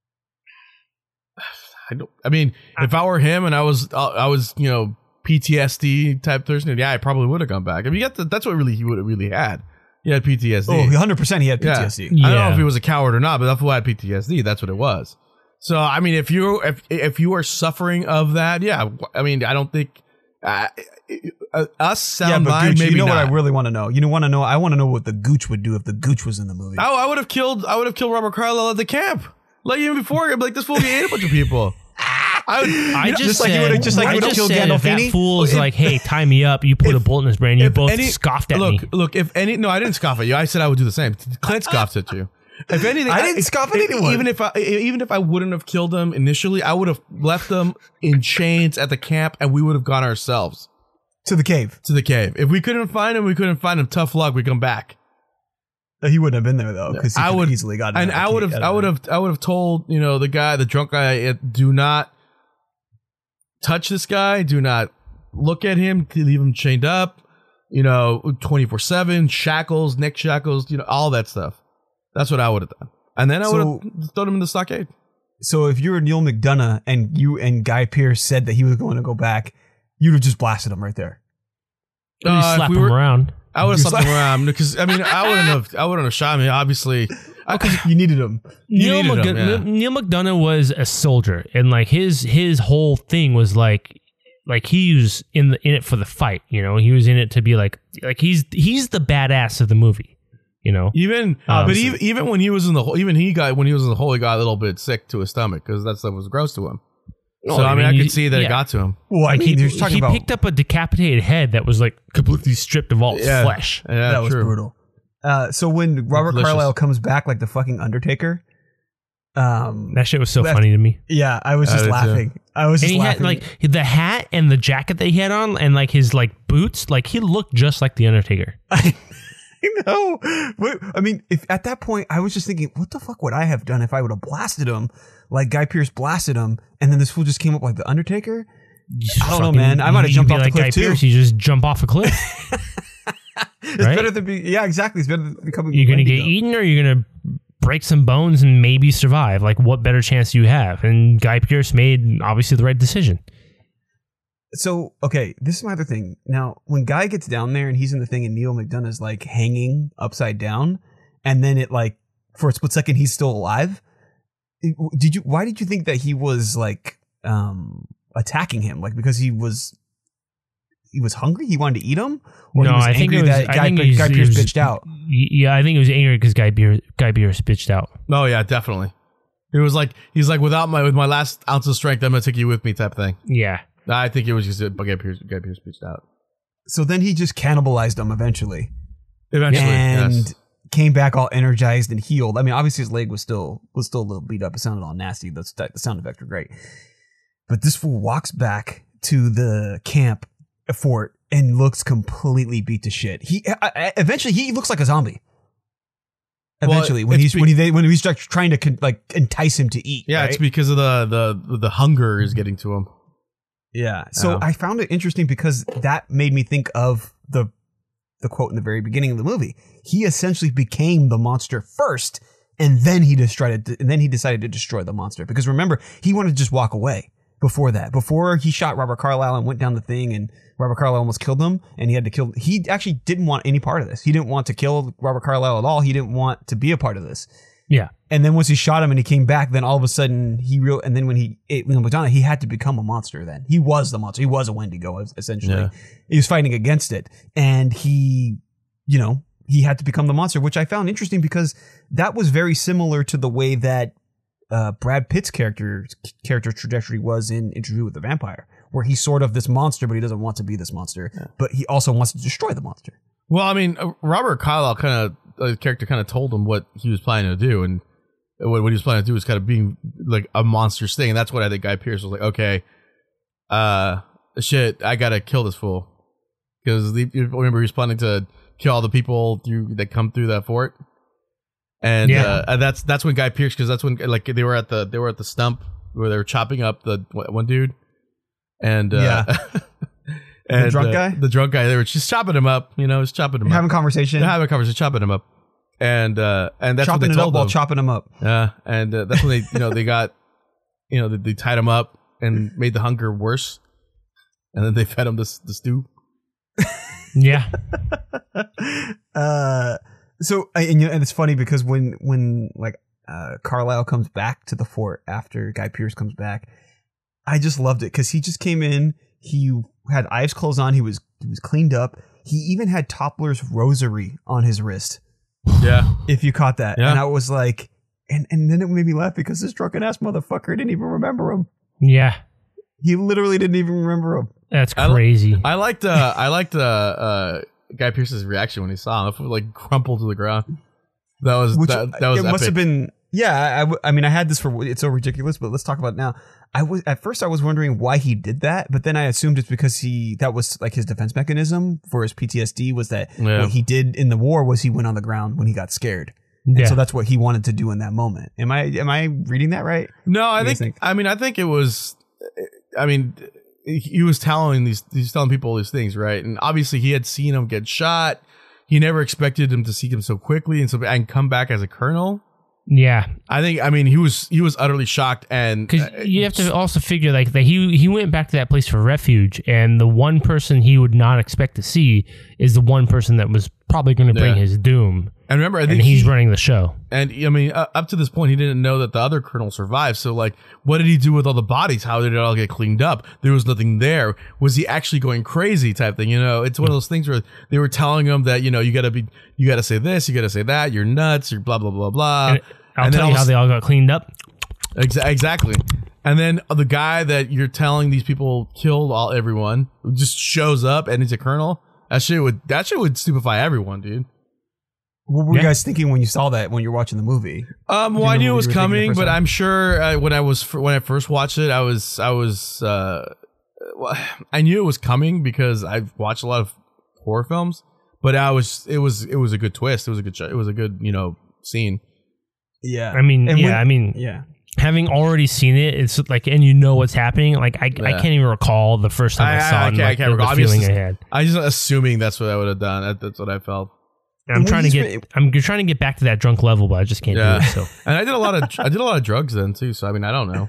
I don't. I mean, if I were him and I was, uh, I was, you know, P T S D type person, yeah, I probably would have gone back. I mean, you got the, that's what really he would have really had. He had P T S D. Oh, one hundred percent he had P T S D. Yeah. I don't know Yeah. if he was a coward or not, but that's why had P T S D. That's what it was. So, I mean, if you if if you are suffering of that, yeah, I mean, I don't think uh, uh, us sound Yeah, but mind, Gooch, maybe you know not. what I really want to know? You want to know? I want to know what the Gooch would do if the Gooch was in the movie. Oh, I would have killed. I would have killed Robert Carlyle at the camp. Like even before, I'd be like this fool he ate a bunch of people. I would, I You know, just, just like you said, would've- just like I you would've just killed said if Gandolfini? that fool's If- like, hey, tie me up, you put a bullet in his brain, you if both any- scoffed at look, me. Look, if any, no, I didn't scoff at you. I said I would do the same. Clint scoffed at you. If anything, I didn't scoff at anyone. Even if I, even if I wouldn't have killed them initially, I would have left them in chains at the camp, and we would have gone ourselves To the cave. to the cave. If we couldn't find him, we couldn't find him. Tough luck. We come back. Uh, He wouldn't have been there though, because he I could would easily got. and I would have, I would have, I would have told you know the guy, the drunk guy, uh, do not touch this guy. Do not look at him. Leave him chained up. You know, twenty four seven shackles, neck shackles. You know, all that stuff. That's what I would have done. And then I would So- have thrown him in the stockade. So if you were Neil McDonough and you and Guy Pearce said that he was going to go back, you'd have just blasted him right there. You Uh, if slap we him were- around. I would have You're slapped him around because I mean I wouldn't have I wouldn't have shot me. Obviously, I, You needed him. You Neil, needed McDo- him, yeah. Neil McDonough was a soldier, and like his his whole thing was like like he was in the in it for the fight. You know, he was in it to be like like he's he's the badass of the movie. You know, even Um, but even even when he was in the hole, even he got when he was in the hole, he got a little bit sick to his stomach because that stuff was gross to him. No, so I mean, I you- could see that yeah. it got to him. Well, I Like, mean, he, you're talking he about picked up a decapitated head that was like completely stripped of all its Yeah. flesh. Yeah, that was true. brutal. Uh, so when Robert Delicious. Carlyle comes back like the fucking Undertaker, um, That shit was so Left- funny to me. yeah, I was I just did too. laughing. I was And just he laughing. had like the hat and the jacket that he had on, and like his like boots. Like he looked just like the Undertaker. I know. Wait, I mean, if at that point I was just thinking, what the fuck would I have done if I would have blasted him like Guy Pearce blasted him, and then this fool just came up like the Undertaker? I don't know, Fucking- man. I might have you jumped be off the like cliff Guy too. Pearce, you just jump off a cliff. It's right? better than be. Yeah, exactly. It's better than becoming. You're gonna get Wendigo. eaten, or you're gonna break some bones and maybe survive. Like, what better chance do you have? And Guy Pearce made obviously the right decision. So, okay, this is my other thing. Now, when Guy gets down there and he's in the thing and Neil McDonough's like hanging upside down, and then it like for a split second he's still alive. it- Did you? Why did you think that he was like um attacking him? Like because he was he was hungry. He wanted to eat him. Or No, he was I think angry it was- that I Guy, think it was- Guy it Pearce was- bitched out. Yeah, I think it was angry because Guy Beer, Guy Pearce bitched out. Oh yeah, definitely. It was like he's like without my with my last ounce of strength, I'm gonna take you with me type thing. Yeah. I think it was just a Guy Pearce. Guy Pearce bitched out. So then he just cannibalized him eventually, Eventually, and yes. came back all energized and healed. I mean, obviously his leg was still was still a little beat up. It sounded all nasty. The, the sound effects were great, but this fool walks back to the camp fort and looks completely beat to shit. He I, I, eventually he looks like a zombie. Eventually, Well, when it's he's be- when he they, when he's like trying to con, like entice him to eat. Yeah, right? it's because of the the the hunger is getting to him. Yeah. So Oh. I found it interesting because that made me think of the the quote in the very beginning of the movie. He essentially became the monster first, and then he decided to, and then he decided to destroy the monster. Because remember, he wanted to just walk away before that. Before he shot Robert Carlyle and went down the thing, and Robert Carlyle almost killed him, and he had to kill. He actually didn't want any part of this. He didn't want to kill Robert Carlyle at all. He didn't want to be a part of this. Yeah. And then once he shot him and he came back, then all of a sudden he real. And then when he ate William McDonough, he had to become a monster. Then he was the monster. He was a Wendigo essentially. Yeah. He was fighting against it, and he, you know, he had to become the monster, which I found interesting because that was very similar to the way that uh, Brad Pitt's character character trajectory was in Interview with the Vampire, where he's sort of this monster, but he doesn't want to be this monster, Yeah. but he also wants to destroy the monster. Well, I mean, uh, Robert Carlyle kind of the character kind of told him what he was planning to do, and what, what he was planning to do was kind of being like a monstrous thing, and that's what I think Guy Pearce was like. Okay, uh, shit, I gotta kill this fool because remember he was planning to kill all the people through that come through that fort, and Yeah. uh, and that's that's when Guy Pearce because that's when like they were at the they were at the stump where they were chopping up the one dude, and uh, and drunk uh, guy? the drunk guy. They were just chopping him up, you know, just chopping him up. Having a conversation, They're having a conversation, chopping him up, and uh, and that's chopping what it they up told while him. chopping him up. Yeah, and uh, that's when they, you know, they got, you know, they, they tied him up and made the hunger worse, and then they fed him the the stew. Yeah. uh, so I- and, you know, and it's funny because when when like uh, Carlisle comes back to the fort after Guy Pearce comes back, I just loved it because he just came in. He had eyes closed on. He was he was cleaned up. He even had Toppler's rosary on his wrist. Yeah, If you caught that, Yeah. and I was like, and and then it made me laugh because this drunken ass motherfucker didn't even remember him. Yeah. He literally didn't even remember him. That's I li- crazy. I liked uh, I liked uh, uh, Guy Pearce's reaction when he saw him. It like crumpled to the ground. That was Which that, that was it must epic. have been. Yeah, I, I w- I mean, I had this for. It's so ridiculous, but let's talk about it now. I was at first I was wondering why he did that, but then I assumed it's because he that was like his defense mechanism for his P T S D was that Yeah. what he did in the war was he went on the ground when he got scared. And Yeah. so that's what he wanted to do in that moment. Am I am I reading that right? No, I What do you think, think? I mean I think it was. I mean, he was telling these he's telling people these things, right? And obviously he had seen him get shot. He never expected him to see him so quickly and so and come back as a colonel. Yeah. I think I mean he was he was utterly shocked and Because uh, you have to also figure like that he he went back to that place for refuge, and the one person he would not expect to see is the one person that was probably going to bring Yeah. his doom, and remember I and think he's he, running the show. and I mean uh, up to this point he didn't know that the other colonel survived. So like, what did he do with all the bodies? How did it all get cleaned up? There was nothing there. Was he actually going crazy? Type thing. You know, it's one of those things where they were telling him that you know you got to be you got to say this, you got to say that. You're nuts. You're blah blah blah blah. And I'll and then tell you all how of a they all got cleaned up. Exa- exactly. And then the guy that you're telling these people killed all everyone just shows up and he's a colonel. That shit would that shit would stupefy everyone, dude. What were Yeah. you guys thinking when you saw that when you're watching the movie? Um, Do well, you I knew remember it was what you were thinking the coming, first but time? I'm sure uh, when I was fir- when I first watched it, I was I was uh, well, I knew it was coming because I've watched a lot of horror films. But I was it was it was a good twist. It was a good show. It was a good you know scene. Yeah, I mean, And yeah, when- I mean, yeah. having already seen it, it's like, and you know what's happening. Like, I, I Yeah. can't even recall the first time I, I- I- saw I it. and, can't- I like, can't the, recall. the I'm just- feeling I had. I just assuming that's what I would have done. That, that's what I felt. I'm And when trying to he's get, re- I'm trying to get back to that drunk level, but I just can't Yeah. do it. So And I did a lot of I did a lot of drugs then too. So I mean I don't know.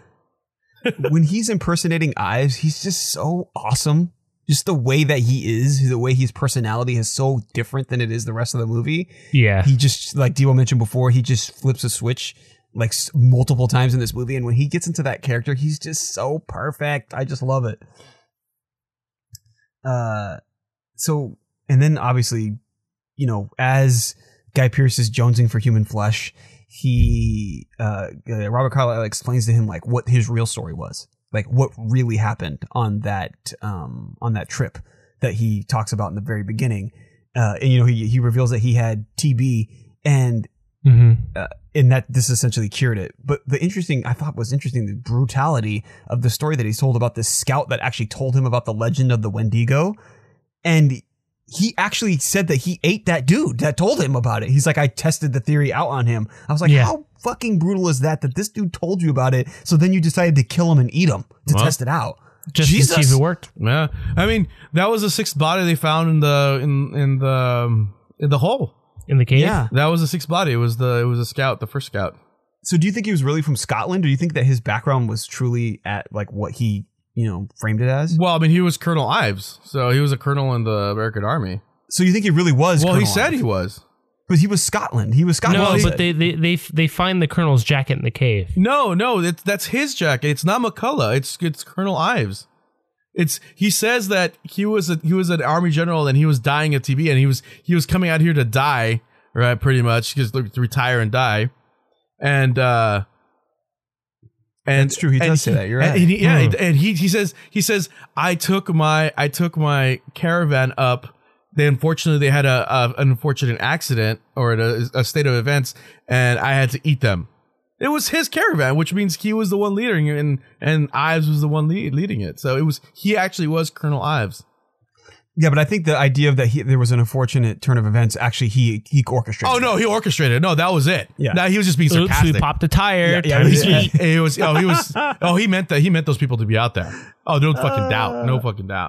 When he's impersonating Ives, he's just so awesome. Just the way that he is, the way his personality is so different than it is the rest of the movie. yeah, He just, like Dio mentioned before, he just flips a switch like s- multiple times in this movie. And when he gets into that character, he's just so perfect. I just love it. uh, so and then obviously, you know, as Guy Pearce is jonesing for human flesh, he uh, uh, Robert Carlyle explains to him like what his real story was, like what really happened on that um, on that trip that he talks about in the very beginning. Uh, and you know, he he reveals that he had T B and Mm-hmm. uh, and that this essentially cured it. But the interesting, I thought was interesting, the brutality of the story that he's told about this scout that actually told him about the legend of the Wendigo. And he actually said that he ate that dude that told him about it. He's like, I tested the theory out on him. I was like, Yeah. how fucking brutal is that, that this dude told you about it, so then you decided to kill him and eat him to Well, test it out? Just Jesus. to see if it worked. Yeah, I mean that was the sixth body they found in the in in the um, in the hole. In the cave? Yeah. That was the sixth body. It was the it was a scout, the first scout. So do you think he was really from Scotland, or do you think that his background was truly at like what he, you know, framed it as? Well, I mean, he was Colonel Ives, so he was a colonel in the American Army. So you think he really was? Well, he Colonel said Ives? he was. But he was Scotland. He was Scotland. No, Well, he- but they, they they they find the colonel's jacket in the cave. No, no, it's, that's his jacket. It's not McCullough. It's it's Colonel Ives. It's he says that he was a, he was an army general and he was dying of T B and he was he was coming out here to die, right? Pretty much, just to retire and die, and uh, and That's true. He and does say that. You're and right. he- yeah, Hmm. and he he says he says I took my I took my caravan up. They unfortunately they had a, a an unfortunate accident or a, a state of events, and I had to eat them. It was his caravan, which means he was the one leading it, and and Ives was the one lead, leading it. So it was he actually was Colonel Ives. Yeah, but I think the idea of that he, there was an unfortunate turn of events, actually he he orchestrated. Oh no, he orchestrated. No, that was it. Yeah. no, he was just being Oops, we sarcastic. popped a tire. Yeah, yeah, Time to yeah. eat. He was. Oh, he was. Oh, he meant that. He meant those people to be out there. Oh, no fucking doubt. No fucking doubt.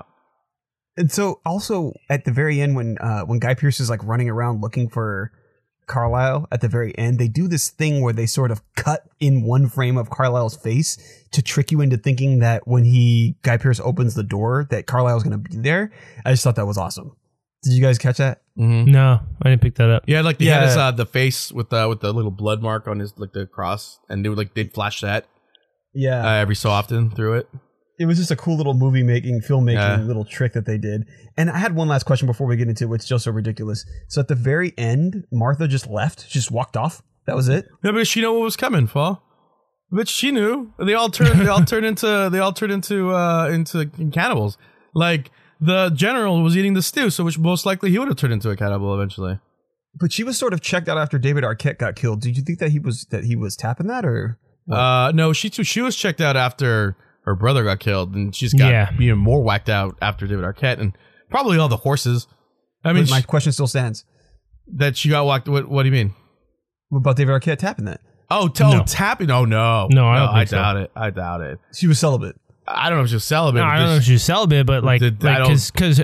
And so also at the very end when uh, when Guy Pearce is like running around looking for Carlisle at the very end, they do this thing where they sort of cut in one frame of Carlisle's face to trick you into thinking that when he Guy Pearce opens the door that Carlisle's going to be there. I just thought that was awesome. Did you guys catch that? Mm-hmm. No, I didn't pick that up. Yeah, like they Yeah. had his, uh, the face with the with the little blood mark on his like the cross, and they would like they'd flash that Yeah. uh, every so often through it. It was just a cool little movie making, filmmaking Yeah. little trick that they did. And I had one last question before we get into what's just so ridiculous. So at the very end, Martha just left, just walked off. That was it. Yeah, but she knew what was coming, Paul. But she knew. They all turned. They all turned into. They all turned into uh, into cannibals. Like the general was eating the stew, so which most likely he would have turned into a cannibal eventually. But she was sort of checked out after David Arquette got killed. Did you think that he was that he was tapping that, or Uh, no, she too. She was checked out after her brother got killed, and she's got Yeah. even more whacked out after David Arquette, and probably all the horses. I mean, But my sh- question still stands. that she got whacked. What? What do you mean? What about David Arquette tapping that? Oh, t- oh No. tapping. Oh no, No, I don't I think so. doubt it. I doubt it. She was celibate. I don't know if she was celibate. No, I but don't know if she- she's celibate, but like, Did- I like don't- because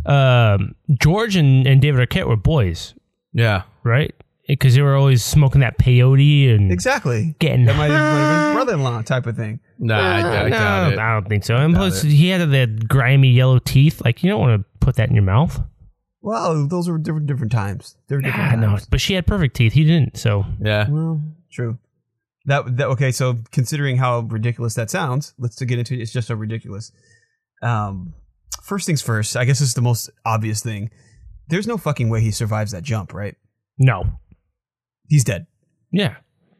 um, George and, and David Arquette were boys, yeah. right? Because they were always smoking that peyote and Exactly. getting That might have been brother-in-law type of thing. Nah, I, I no, doubt it. I don't think so. And Doubt plus, it. he had that grimy yellow teeth. Like, you don't want to put that in your mouth. Well, those were different different times. They were different Ah, no, times. but she had perfect teeth. He didn't. So Yeah. Well, true. That, that okay. So considering how ridiculous that sounds, let's to get into it. It's just so ridiculous. Um, first things first. I guess this is the most obvious thing. There's no fucking way he survives that jump, right? no, He's dead. yeah.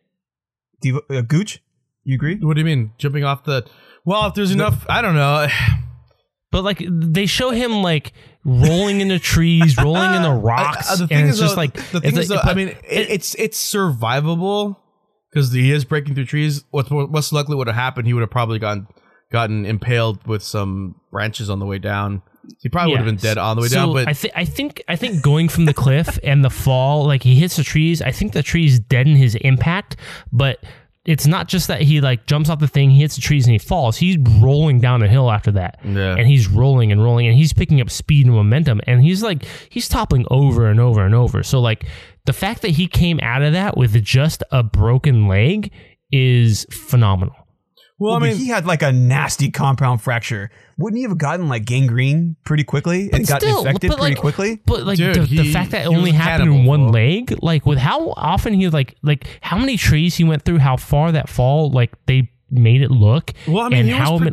Divo, uh, Gooch, you agree? What do you mean jumping off the? Well, if there's enough, I don't know. But like they show him like rolling into trees, rolling into rocks, I- uh, the thing and is, it's just though, like the thing it's is, like- though, I mean, it, it's it's survivable because he is breaking through trees. What's more- most likely would have happened? He would have probably gotten gotten impaled with some branches on the way down. He probably would have been Yes. dead on the way So down. But I think I think I think going from the cliff and the fall, like he hits the trees. I think the trees deaden his impact, but it's not just that he like jumps off the thing, he hits the trees and he falls. He's rolling down a hill after that, Yeah. and he's rolling and rolling, and he's picking up speed and momentum, and he's like he's toppling over and over and over. So like the fact that he came out of that with just a broken leg is phenomenal. well, I But mean, he had like a nasty compound fracture. Wouldn't he have gotten like gangrene pretty quickly and gotten Still, infected but, pretty like, quickly? But like Dude, the, the he- fact that it he only was a happened in cannibal, one bro. leg, like with how often he like like how many trees he went through, how far that fall like they made it look, Well, I mean, and he was how pre- like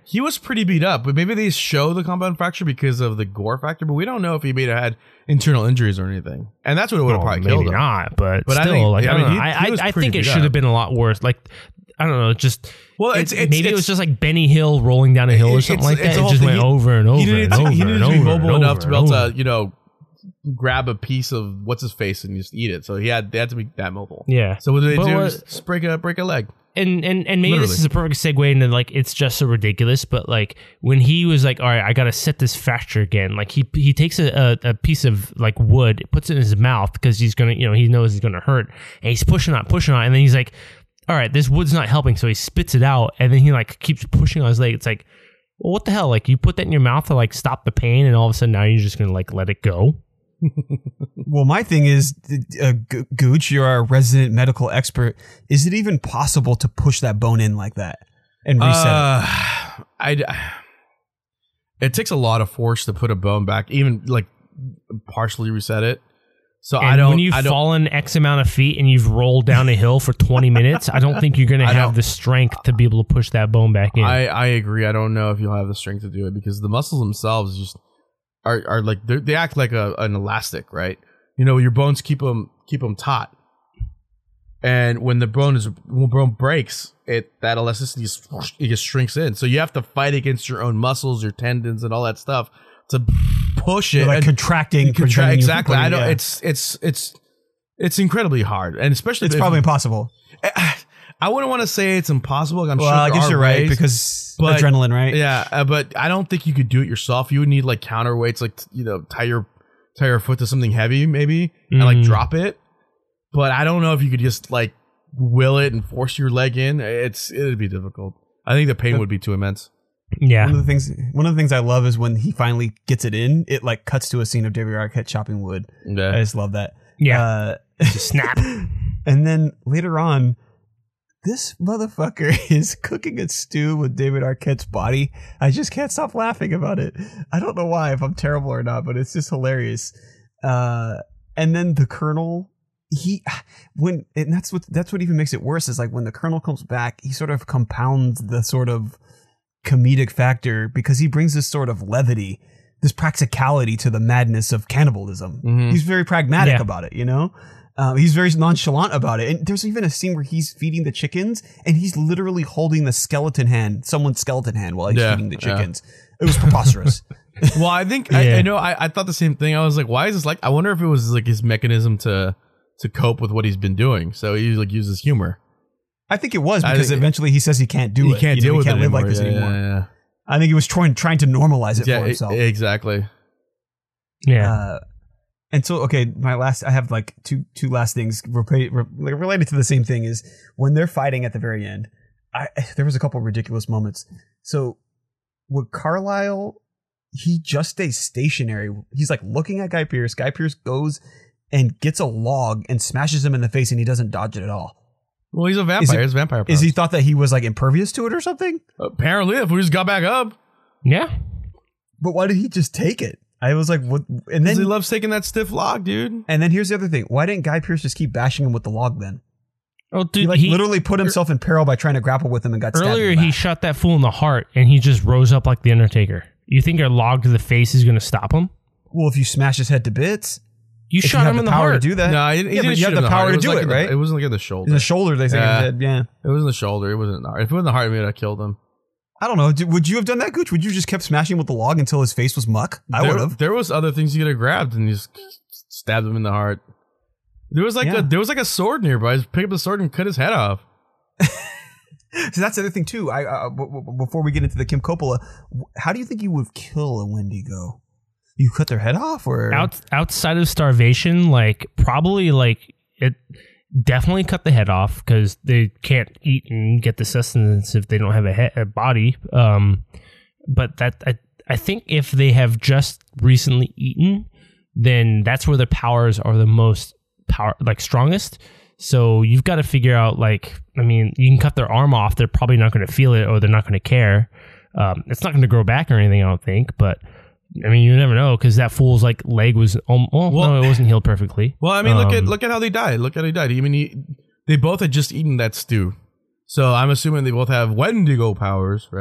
he was pretty beat up, but maybe they show the compound fracture because of the gore factor, but we don't know if he may have had internal injuries or anything. And that's what it would have Oh, probably maybe killed him. not, but, But I still, think- like, I I, mean, don't he- know. he I, was I, I pretty think it beat should up. have been a lot worse. Like, I don't know, just Well, it- it's, it's maybe it it's- was just like Benny Hill rolling down a hill or It's- something like it's that. a It whole just thing. went He- over and over he needed and to, over he needed and to be over mobile and enough over to be and able over. to, you know, grab a piece of what's his face and just eat it. So he had they had to be that mobile. Yeah. So what did they But do? what- Just break a break a leg. and and and maybe Literally. this is a perfect segue into like it's just so ridiculous, but like when he was like, all right, I gotta set this fracture again. Like he he takes a, a, a piece of like wood, puts it in his mouth because he's gonna, you know, he knows he's gonna hurt, and he's pushing on, pushing on, and then he's like, all right, this wood's not helping, so he spits it out, and then he like keeps pushing on his leg. It's like, well, what the hell? Like you put that in your mouth to like stop the pain, and all of a sudden now you're just gonna like let it go. Well, my thing is, uh, G- Gooch, you're our resident medical expert. Is it even possible to push that bone in like that and reset it? Uh, I. It takes a lot of force to put a bone back, even like partially reset it. So And I don't. when you've I don't, fallen X amount of feet and you've rolled down a hill for twenty minutes, I don't think you're gonna I have don't- the strength to be able to push that bone back in. I, I agree. I don't know if you'll have the strength to do it because the muscles themselves just are, are like they're- they act like a, an elastic, right? You know, your bones keep them keep them taut, and when the bone is when the bone breaks, it that elasticity just, it just shrinks in. So you have to fight against your own muscles, your tendons, and all that stuff to push it. You're like and- contracting, Contra- preventing you from exactly. putting- I know yeah. it's it's it's it's incredibly hard, and especially It's if- probably impossible. I wouldn't want to say it's impossible. I'm Well, sure I there guess are you're right ways. because but- adrenaline, right? Yeah, uh, but I don't think you could do it yourself. You would need like counterweights, like t- you know, tie your tie your foot to something heavy, maybe, and like Mm. drop it. But I don't know if you could just like will it and force your leg in. It's it'd be difficult. I think the pain would be too immense. yeah. One of the things, one of the things I love is when he finally gets it in. It like cuts to a scene of David Arquette chopping wood. I Yeah. just love that. Yeah. Uh, Just snap. and then later on, this motherfucker is cooking a stew with David Arquette's body. I just can't stop laughing about it. I don't know why, if I'm terrible or not, but it's just hilarious. Uh, and then the Colonel, he when and that's what that's what even makes it worse is like when the Colonel comes back, he sort of compounds the sort of comedic factor because he brings this sort of levity, this practicality to the madness of cannibalism. Mhm. He's very pragmatic Yeah. about it, you know? Um, he's very nonchalant about it. And there's even a scene where he's feeding the chickens and he's literally holding the skeleton hand, someone's skeleton hand while he's Yeah, feeding the yeah. chickens. It was preposterous. Well, I think I, Yeah. I know. I, I thought the same thing. I was like, why is this like? I wonder if it was like his mechanism to to cope with what he's been doing. So he like uses humor. I think it was I because think- eventually he says he can't do He it. can't You know, deal he with can't it live anymore. like this yeah, anymore. Yeah, yeah. I think he was trying trying to normalize it Yeah, for e- himself. exactly. Yeah. Uh, and so, okay, my last, I have like two two last things repa- re- like, related to the same thing is when they're fighting at the very end. I there was a couple ridiculous moments. So with Carlisle, he just stays stationary. He's like looking at Guy Pearce. Guy Pearce goes and gets a log and smashes him in the face, and he doesn't dodge it at all. Well, he's a Is vampire. it- He's a vampire. Is he props. thought that he was like impervious to it or something? Apparently, if we just got back up, yeah. But why did he just take it? I was like, what? And because he then loves taking that stiff log, dude. and then here's the other thing. Why didn't Guy Pearce just keep bashing him with the log then? Oh, dude, He like he, literally put himself in peril by trying to grapple with him and got stabbed. earlier in the he back. shot that fool in the heart and he just rose up like the Undertaker. You think a log to the face is going to stop him? Well, if you smash his head to bits, You if you shot have him in the the power heart. to do that. No, he, he yeah, didn't but you shoot have him the in power heart. to It was do like it, in the- right? It wasn't like in the In shoulder. the shoulder, they say Yeah. in the head. Yeah, It was in the shoulder. It wasn't in the heart. If it was in the heart, maybe I killed him. I don't know. Did- Would you have done that, Gooch? Would you just kept smashing with the log until his face was muck? I There- would have. There was other things you could have grabbed and just stabbed him in the heart. There was like Yeah. a there was like a sword nearby. Just pick up the sword and cut his head off. So that's the other thing too. I uh, w- w- before we get into the Kim Coppola, w- how do you think you would kill a Wendigo? You cut their head off, or Out, outside of starvation, like probably like it definitely cut the head off because they can't eat and get the sustenance if they don't have a, he- a body. Um, but that I, I think if they have just recently eaten, then that's where their powers are the most power like strongest. So you've got to figure out like I mean you can cut their arm off, they're probably not going to feel it or they're not going to care. Um, it's not going to grow back or anything, I don't think, but. I mean, you never know because that fool's like leg was. Um, oh, Well- no, it wasn't healed perfectly. Well, I mean, look at Um, look at how they died. Look at how he died. I mean, he, they both had just eaten that stew, so I'm assuming they both have Wendigo powers, right?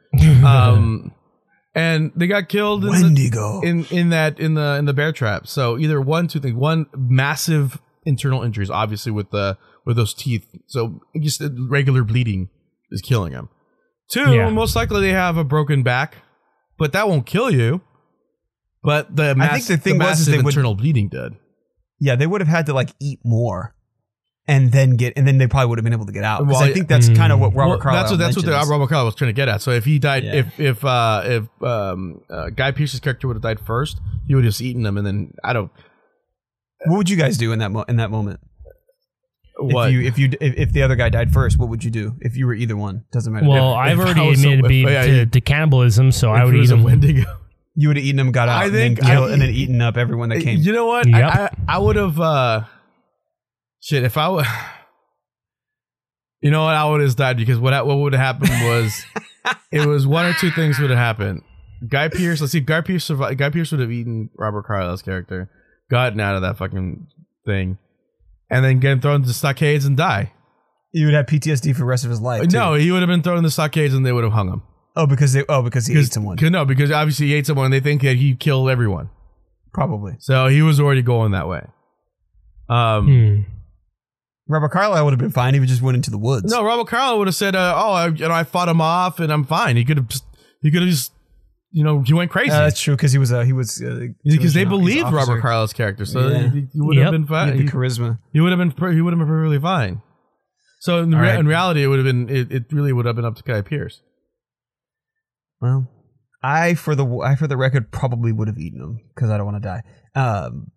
Um, and they got killed in, the, Wendigo. in in that in the in the bear trap. So either one, two things. One, massive internal injuries, obviously with the with those teeth. So just regular bleeding is killing him. Two, Yeah. most likely they have a broken back, but that won't kill you. But the mass, I think the thing the was is massive they would- internal bleeding did. Yeah, they would have had to like eat more, and then get, and then they probably would have been able to get out. Because Well, I think that's mm. kind of what Robert Well, Carlyle that's what that's what the, mentions. Robert Carlyle was trying to get at. So if he died, Yeah. if if uh, if um, uh, Guy Pearce's character would have died first, he would have just eaten them, and then I don't. What would you guys do in that mo- in that moment? What If you if you if, if the other guy died first, what would you do if you were either one? Doesn't matter. Well, If- I've if already I was so- admitted if- be, yeah, to, you- to cannibalism, so I if would it eat was a them. Wendigo. you would have eaten them, got out, I and, think then kill, I- and then eaten up everyone that came. You know what? Yep. I, I I would have. Uh, shit, if I would. You know what? I would have died because what what would have happened was it was one or two things would have happened. Guy Pearce, let's see, Guy Pearce survived. Guy Pearce would have eaten Robert Carlyle's character, gotten out of that fucking thing, and then get him thrown into stockades and die. You would have P T S D for the rest of his life. too. No, he would have been thrown in the stockades and they would have hung him. Oh, because they oh because he ate someone. No, because obviously he ate someone and they think that he killed everyone. Probably. So he was already going that way. Um, Hmm. Robert Carlyle would have been fine. He would just went into the woods. No, Robert Carlyle would have said, uh, "Oh, I, you know, I fought him off and I'm fine." He could have, just, he could have just, you know, he went crazy Uh, that's true because he was uh, he was uh, because they he's an believed officer. Robert Carlyle's character, so Yeah. he, he would Yep. have been He fine. had He, the charisma. he would have been, per- he would have been perfectly fine. So in, All rea- right. in reality, it would have been, it, it really would have been up to Guy Pearce. Well, I for the I for the record probably would have eaten him because I don't want to die. Um,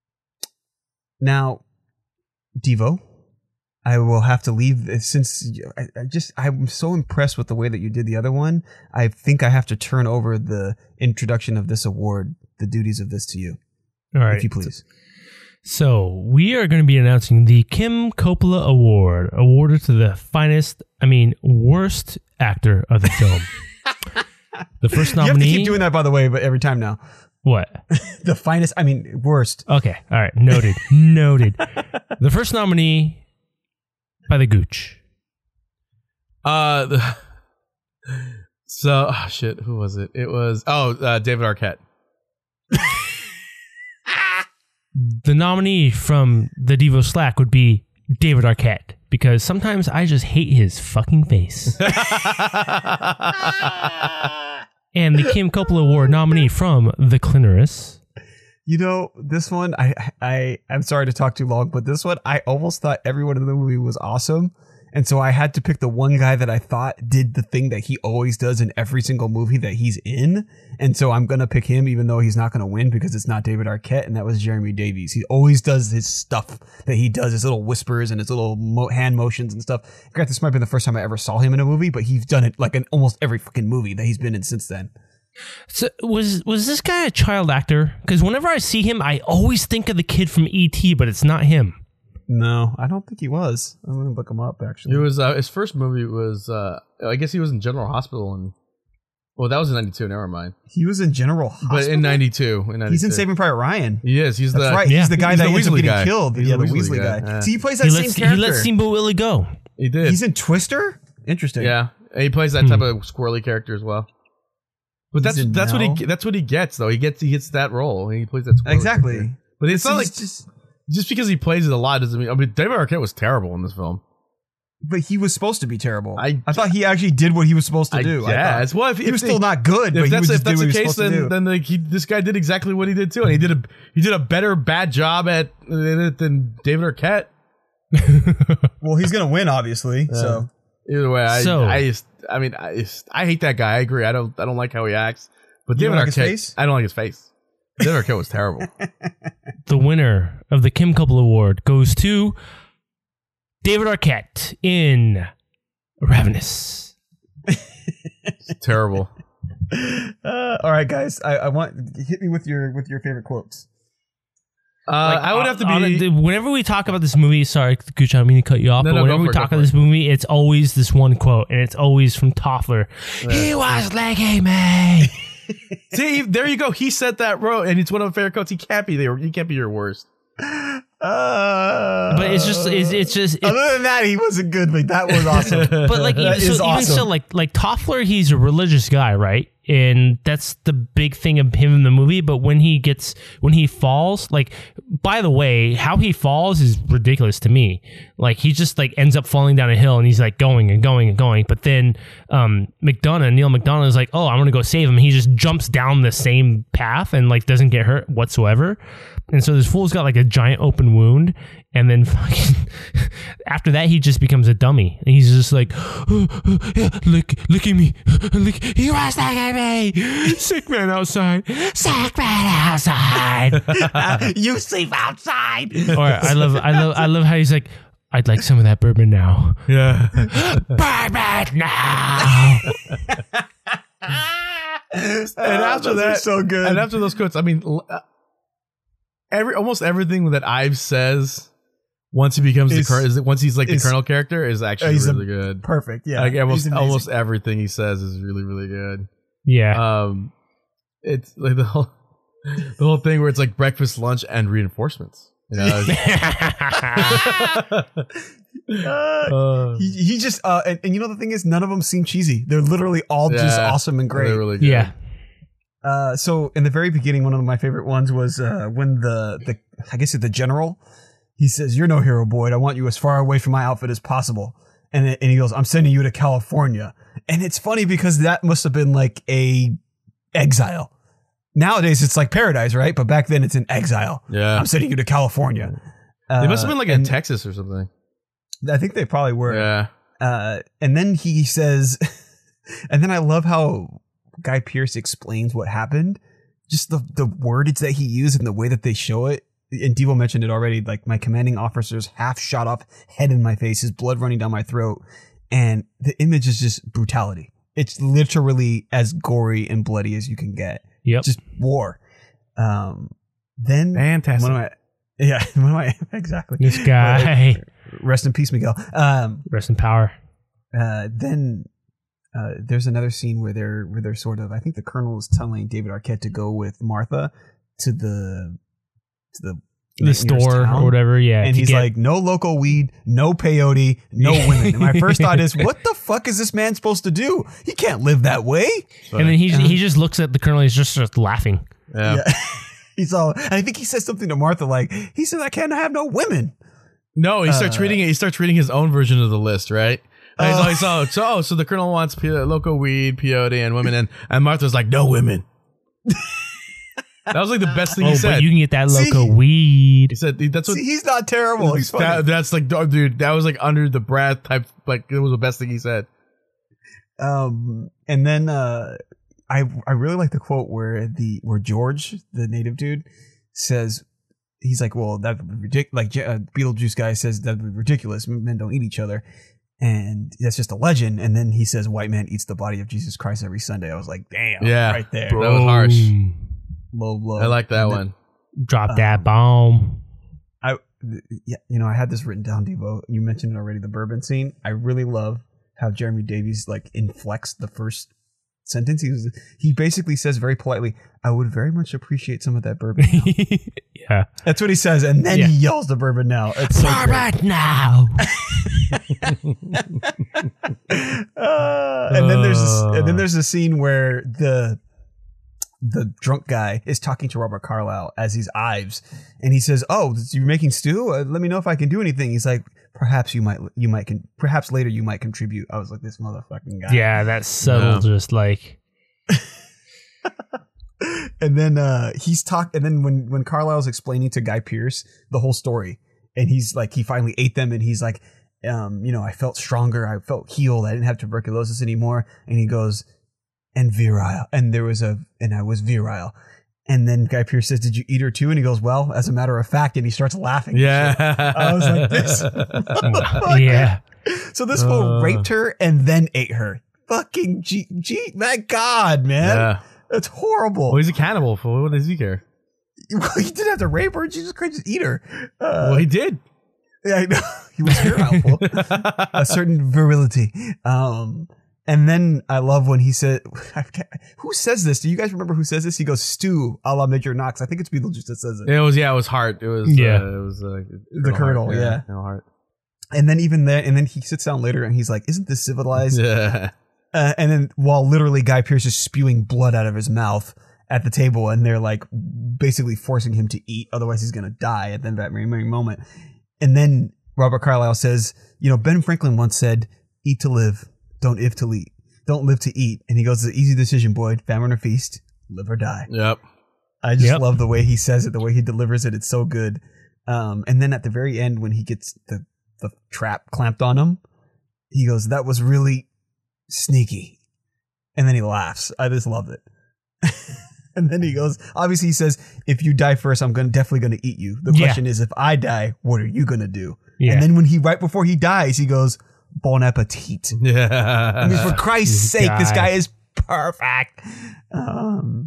now, Devo, I will have to leave this since I, I just I'm so impressed with the way that you did the other one. I think I have to turn over the introduction of this award, the duties of this, to you, All right. if you please. So we are going to be announcing the Kim Coppola Award, awarded to the finest, I mean, worst actor of the film. The first You have to nominee. keep doing that, by the way, but every time now. What? The finest, I mean, worst. Okay. All right. Noted. Noted. The first nominee by the Gooch. Uh, the, so oh, shit, who was it? It was oh uh, David Arquette. The nominee from the Devo Slack would be David Arquette, because sometimes I just hate his fucking face. And the Kim Coppola Award nominee from The Clitoris. You know, this one, I, I, I'm sorry to talk too long, but this one, I almost thought everyone in the movie was awesome. And so I had to pick the one guy that I thought did the thing that he always does in every single movie that he's in. And so I'm going to pick him, even though he's not going to win because it's not David Arquette. And that was Jeremy Davies. He always does his stuff that he does, his little whispers and his little mo- hand motions and stuff. Granted, this might have been the first time I ever saw him in a movie, but he's done it like in almost every fucking movie that he's been in since then. So was was this guy a child actor? Because whenever I see him, I always think of the kid from E T, but it's not him. No, I don't think he was. I'm going to look him up, actually. It was uh, his first movie was uh, I guess he was in General Hospital and well that was in ninety-two. Never mind, He was in General Hospital. but in ninety-two, in ninety-two, He's in Saving Private Ryan. He is. He's That's the right. yeah. He's the guy He's that the ends up Weasley getting guy. killed. He's yeah, the the Weasley Weasley guy. guy. Yeah. So he plays that He same lets, he character. lets Steamboat Willie go. He did. He's in Twister. Interesting. Yeah, and he plays that type of squirrely character as well. But He's that's in that's what Mel. he that's what he gets though. He gets he gets that role. He plays that squirrely Exactly. character. But it's not like He's just. just because he plays it a lot doesn't mean. I mean, David Arquette was terrible in this film. But he was supposed to be terrible. I- I, thought he actually did what he was supposed to I do. I guess. thought. Well, if, he if was they- still not good, but If he that's was if just did that's what the he was case, supposed to then do. then like he, this guy did exactly what he did too, and he did a he did a better bad job at in it than David Arquette. Well, he's gonna win, obviously. So Either way, I So- I just I mean I just, I hate that guy. I agree. I don't I don't like how he acts. But You David don't like his Arquette, face? I don't like his face. David Arquette was terrible. The winner of the Kim Coppola Award goes to David Arquette in Ravenous. Terrible. uh, all right, guys. I, I want hit me with your with your favorite quotes. Uh, I would have to On- be. on- whenever we talk about this movie, sorry, Gucci, I don't mean to cut you off, No, but no, go whenever we for it, go talk for about it. this movie, it's always this one quote, and it's always from Toffler. He was licking me. See, there you go. He said that, bro, and it's one of my favorite quotes. He can't be there. He can't be your worst. Uh, But it's just it's, it's just it, other than that, he wasn't good, but that was awesome. but like even, That so, is even awesome. so, like like Toffler, he's a religious guy, right? And that's the big thing of him in the movie. But when he gets when he falls, like by the way, how he falls is ridiculous to me. Like he just like ends up falling down a hill, and he's like going and going and going. But then um, McDonough, Neil McDonough, is like, "Oh, I'm gonna go save him." He just jumps down the same path and like doesn't get hurt whatsoever. And so this fool's got like a giant open wound, and then fucking after that he just becomes a dummy. And he's just like, oh, oh, yeah, look, look at me, look, he was looking at me, sick man outside, sick man outside. You sleep outside. Or I love, I love, I love how he's like, I'd like some of that bourbon now. Yeah. Bourbon now. And after those are that, so good. And after those quotes, I mean, l- uh, every almost everything that Ives says once he becomes Is- the colonel, is once he's like the is- colonel character, is actually he's a- really good. Perfect. Yeah. Like almost He's amazing. almost everything he says is really really good. Yeah. Um, it's like the whole the whole thing where it's like breakfast, lunch, and reinforcements. You know, Uh, uh, he, he just uh, and, and you know the thing is, none of them seem cheesy. They're literally all just Yeah. awesome and great. they're really good. Yeah. Uh, so in the very beginning, one of my favorite ones was uh, when the the I guess it's the general, he says, "You're no hero, Boyd. I want you as far away from my outfit as possible." And it, and he goes, "I'm sending you to California." And it's funny because that must have been like a exile. Nowadays it's like paradise, right? But back then it's an exile. Yeah. I'm sending you to California. They must have Uh, been like in and Texas or something. I think they probably were. Yeah. Uh, and then he says, and then I love how Guy Pearce explains what happened. Just the the wordage that he used and the way that they show it. And Devo mentioned it already. Like, my commanding officer's half shot off head in my face, his blood running down my throat, and the image is just brutality. It's literally as gory and bloody as you can get. Yep. Just war. Um, then Fantastic. one of my yeah, one of my exactly. This guy. Rest in peace, Miguel. Um, Rest in power. uh, then uh, there's another scene where they're where they're sort of, I think the colonel is telling David Arquette to go with Martha to the to the The nearest store town. or whatever. Yeah. And to he's get- like, no local weed, no peyote, no women. And my first thought is, what the fuck is this man supposed to do? He can't live that way. and then he he just looks at the colonel. He's just starts laughing. Yeah. Yeah. He's all, and I think he says something to Martha like, he says, I can't have no women. No, he starts Uh, reading it. He starts reading his own version of the list, right? And he's Oh. like, so, so, oh, so the colonel wants pe- local weed, peyote, and women, and and Martha's like, no women. That was like the best thing Oh, he but said. you can get that See? loco weed. He said that's what. See, he's not terrible. He's funny. that, that's like, oh, dude, that was like under the breath type. Like it was the best thing he said. Um, and then uh, I I really like the quote where the where George, the native dude, says, he's like, well, that would be ridiculous. Like uh, Beetlejuice guy says that would be ridiculous. Men don't eat each other, and that's just a legend. And then he says, white man eats the body of Jesus Christ every Sunday. I was like, damn, Yeah, right there, That was harsh. Boom. low blow. I like that And then one. Drop that Um, bomb. I yeah, you know, I had this written down, Devo. You mentioned it already, the bourbon scene. I really love how Jeremy Davies like inflects the first sentence. He was, he basically says very politely, "I would very much appreciate some of that bourbon." Yeah. That's what he says, and then Yeah. he yells the bourbon now. It's so great. Right now. Uh, and then there's this, and then there's a scene where the the drunk guy is talking to Robert Carlyle as he's Ives, and he says, "Oh, you're making stew? Uh, let me know if I can do anything." He's like, "Perhaps you might, you might, con- perhaps later you might contribute." I was like, "This motherfucking guy." Yeah, that's subtle. Yeah. Just like And then uh, he's talk, and then when when Carlisle's explaining to Guy Pearce the whole story, and he's like, he finally ate them, and he's like, um, you know, I felt stronger, I felt healed, I didn't have tuberculosis anymore, and he goes, and virile, and there was a, and I was virile, and then Guy Pearce says, "Did you eat her too?" And he goes, "Well, as a matter of fact," and he starts laughing. Yeah. I was like, this. yeah. So this fool Uh. raped her and then ate her. Fucking G, G, my God, man, Yeah. that's horrible. Well, he's a cannibal. Fool. What does he care? He didn't have to rape her. Jesus Christ, just eat her. Uh, Well, he did. yeah, I know. He was virile. A certain virility. Um, And then I love when he said, who says this? Do you guys remember who says this? He goes, Stu, a la Major Knox. I think it's Beetlejuice that says it. It was, yeah, it was Hart. It was, Yeah. uh, it was, uh, The Colonel, Hart. yeah. Colonel Hart. And then even then, and then he sits down later and he's like, isn't this civilized? Yeah. Uh, and then while literally Guy Pearce is spewing blood out of his mouth at the table and they're like basically forcing him to eat, otherwise he's going to die at that very, very moment. And then Robert Carlyle says, you know, Ben Franklin once said, eat to live, don't if to eat. Don't live to eat. And he goes, it's an easy decision, Boyd. Famine or feast, live or die. Yep. I just Yep. love the way he says it, the way he delivers it. It's so good. Um, and then at the very end, when he gets the, the trap clamped on him, he goes, that was really sneaky. And then he laughs. I just loved it. And then he goes, obviously he says, if you die first, I'm gonna definitely going to eat you. The Yeah. question is, if I die, what are you going to do? Yeah. And then when he, right before he dies, he goes, bon appetit. Yeah. I mean, for Christ's This sake, this guy. guy is perfect. Um,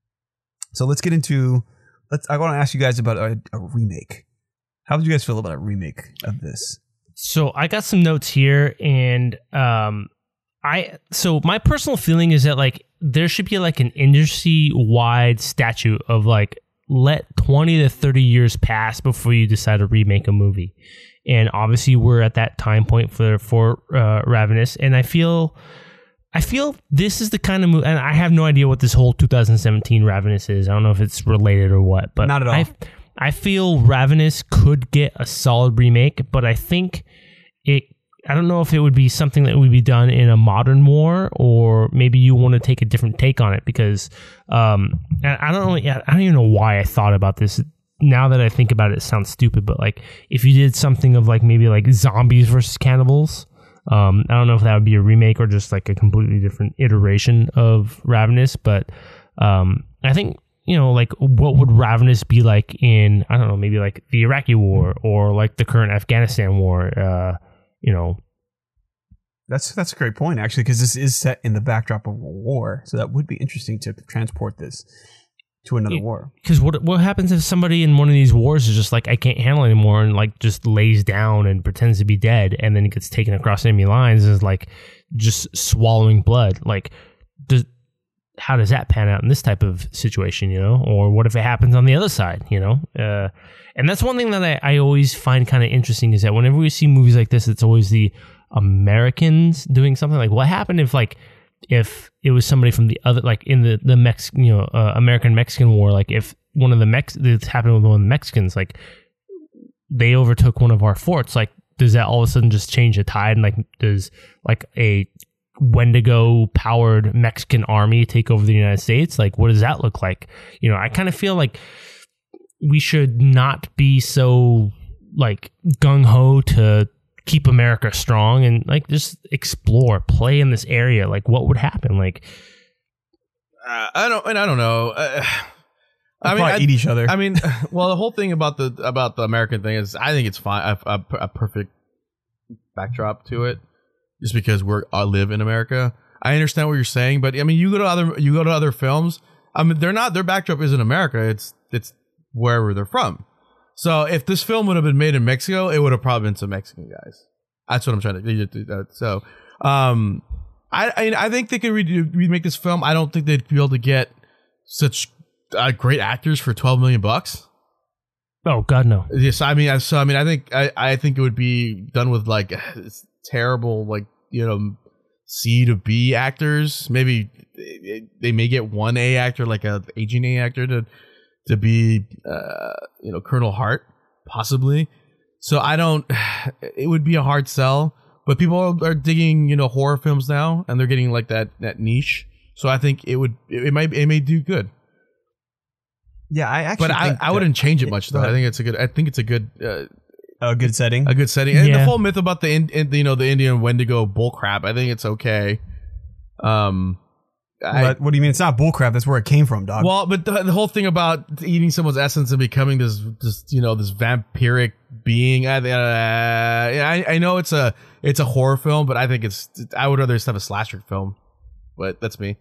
so let's get into. Let's. I want to ask you guys about a, a remake. How would you guys feel about a remake of this? So I got some notes here, and um, I so my personal feeling is that like there should be like an industry wide statute of like let twenty to thirty years pass before you decide to remake a movie. And obviously we're at that time point for for uh, Ravenous, and I feel I feel this is the kind of movie, and I have no idea what this whole two thousand seventeen Ravenous is. I don't know if it's related or what, but Not at all. I, I feel Ravenous could get a solid remake, but I think it. I don't know if it would be something that would be done in a modern war, or maybe you want to take a different take on it, because um, I I don't really, I don't even know why I thought about this. Now that I think about it, it sounds stupid, but like if you did something of like maybe like zombies versus cannibals, um, I don't know if that would be a remake or just like a completely different iteration of Ravenous, but um, I think, you know, like what would Ravenous be like in, I don't know, maybe like the Iraqi war or like the current Afghanistan war, uh, you know. That's that's a great point, actually, because this is set in the backdrop of a war, so that would be interesting to transport this to another It- war. Because what what happens if somebody in one of these wars is just like, I can't handle it anymore, and like just lays down and pretends to be dead, and then gets taken across enemy lines and is like just swallowing blood? Like, does how does that pan out in this type of situation, you know? Or what if it happens on the other side, you know? Uh, and that's one thing that I, I always find kind of interesting, is that whenever we see movies like this, it's always the Americans doing something. Like, what happened if like if it was somebody from the other, like in the the Mex, you know, uh, American Mexican War, like if one of the Mex this happened with one of the Mexicans, like they overtook one of our forts, like does that all of a sudden just change the tide? And like does like a Wendigo powered Mexican army take over the United States? Like, what does that look like? You know, I kind of feel like we should not be so like gung ho to keep America strong, and like just explore, play in this area. Like, what would happen? Like, Uh, I don't, and I don't know. Uh, I They'll mean, probably I, eat each other. I mean, well, the whole thing about the about the American thing is, I think it's fine, a, a, a perfect backdrop to it, just because we're I live in America. I understand what you're saying, but I mean, you go to other you go to other films. I mean, they're not their backdrop isn't America. It's it's wherever they're from. So if this film would have been made in Mexico, it would have probably been some Mexican guys. That's what I'm trying to do. So, um, I, I I think they could re- remake this film. I don't think they'd be able to get such uh, great actors for twelve million bucks. oh God, no. Yes, I mean, so I mean, I think I, I think it would be done with like terrible, like, you know, C to B actors. Maybe they may get one A actor, like a aging A actor, to to be, uh, you know, Colonel Hart, possibly. So I don't. It would be a hard sell, but people are digging, you know, horror films now, and they're getting like that that niche. So I think it would. It might. It may do good. Yeah, I actually. But I, think I wouldn't that- change it much though. Go I ahead. think it's a good. I think it's a good. Uh, a good setting. a good setting. And Yeah. the whole myth about the, in, in, you know, the Indian Wendigo bullcrap, I think it's okay. Um, I, But what do you mean? It's not bullcrap. That's where it came from, dog. well, but the, the whole thing about eating someone's essence and becoming this, this, you know, this vampiric being. I, uh, I, I know it's a, it's a horror film, but I think it's. I would rather just have a slasher film. But that's me.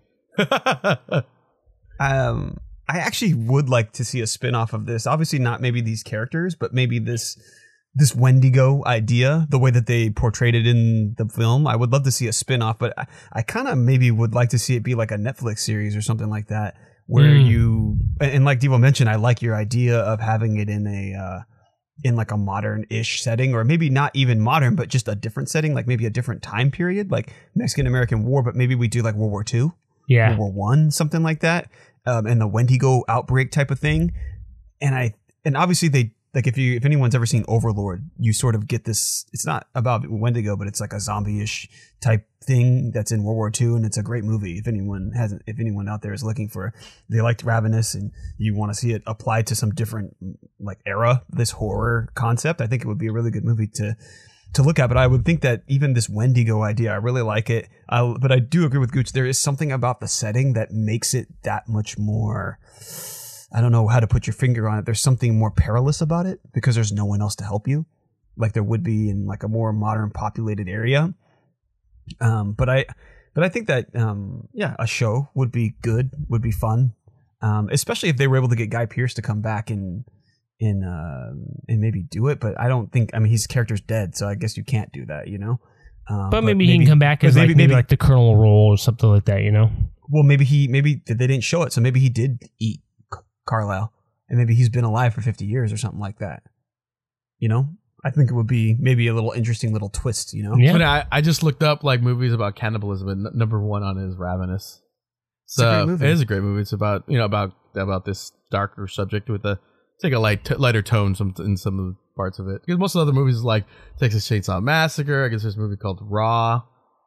um, I actually would like to see a spin-off of this. Obviously not maybe these characters, but maybe this this Wendigo idea, the way that they portrayed it in the film. I would love to see a spin-off, but I, I kind of maybe would like to see it be like a Netflix series or something like that, where Mm. you and, and like Devo mentioned, I like your idea of having it in a uh, in like a modern-ish setting, or maybe not even modern, but just a different setting, like maybe a different time period, like Mexican-American War, but maybe we do like World War Two, Yeah. World War One, something like that, um, and the Wendigo outbreak type of thing. And I and obviously they. Like if you if anyone's ever seen Overlord, you sort of get this. It's not about Wendigo, but it's like a zombie-ish type thing that's in World War Two, and it's a great movie. If anyone hasn't, if anyone out there is looking for, they liked Ravenous, and you want to see it applied to some different like era, this horror concept, I think it would be a really good movie to to look at. But I would think that even this Wendigo idea, I really like it. I, but I do agree with Gooch. There is something about the setting that makes it that much more. I don't know how to put your finger on it. There's something more perilous about it because there's no one else to help you, like there would be in like a more modern populated area. Um, but I, but I think that um, yeah, a show would be good, would be fun, um, especially if they were able to get Guy Pearce to come back and in uh, and maybe do it. But I don't think. I mean, his character's dead, so I guess you can't do that. You know. Um, But maybe, he can come back but as maybe- like maybe, maybe- like the colonel role or something like that, you know? Well, maybe he maybe they didn't show it, so maybe he did eat C- Carlisle, and maybe he's been alive for fifty years or something like that. You know, I think it would be maybe a little interesting little twist. You know, Yeah. But I, I just looked up like movies about cannibalism, and n- number one on it is Ravenous. It's a So great movie. it is a great movie. It's about you know about about this darker subject with a take a light t- lighter tone some in some of the parts of it. Because most of the other movies like Texas Chainsaw Massacre. I guess there's a movie called Raw.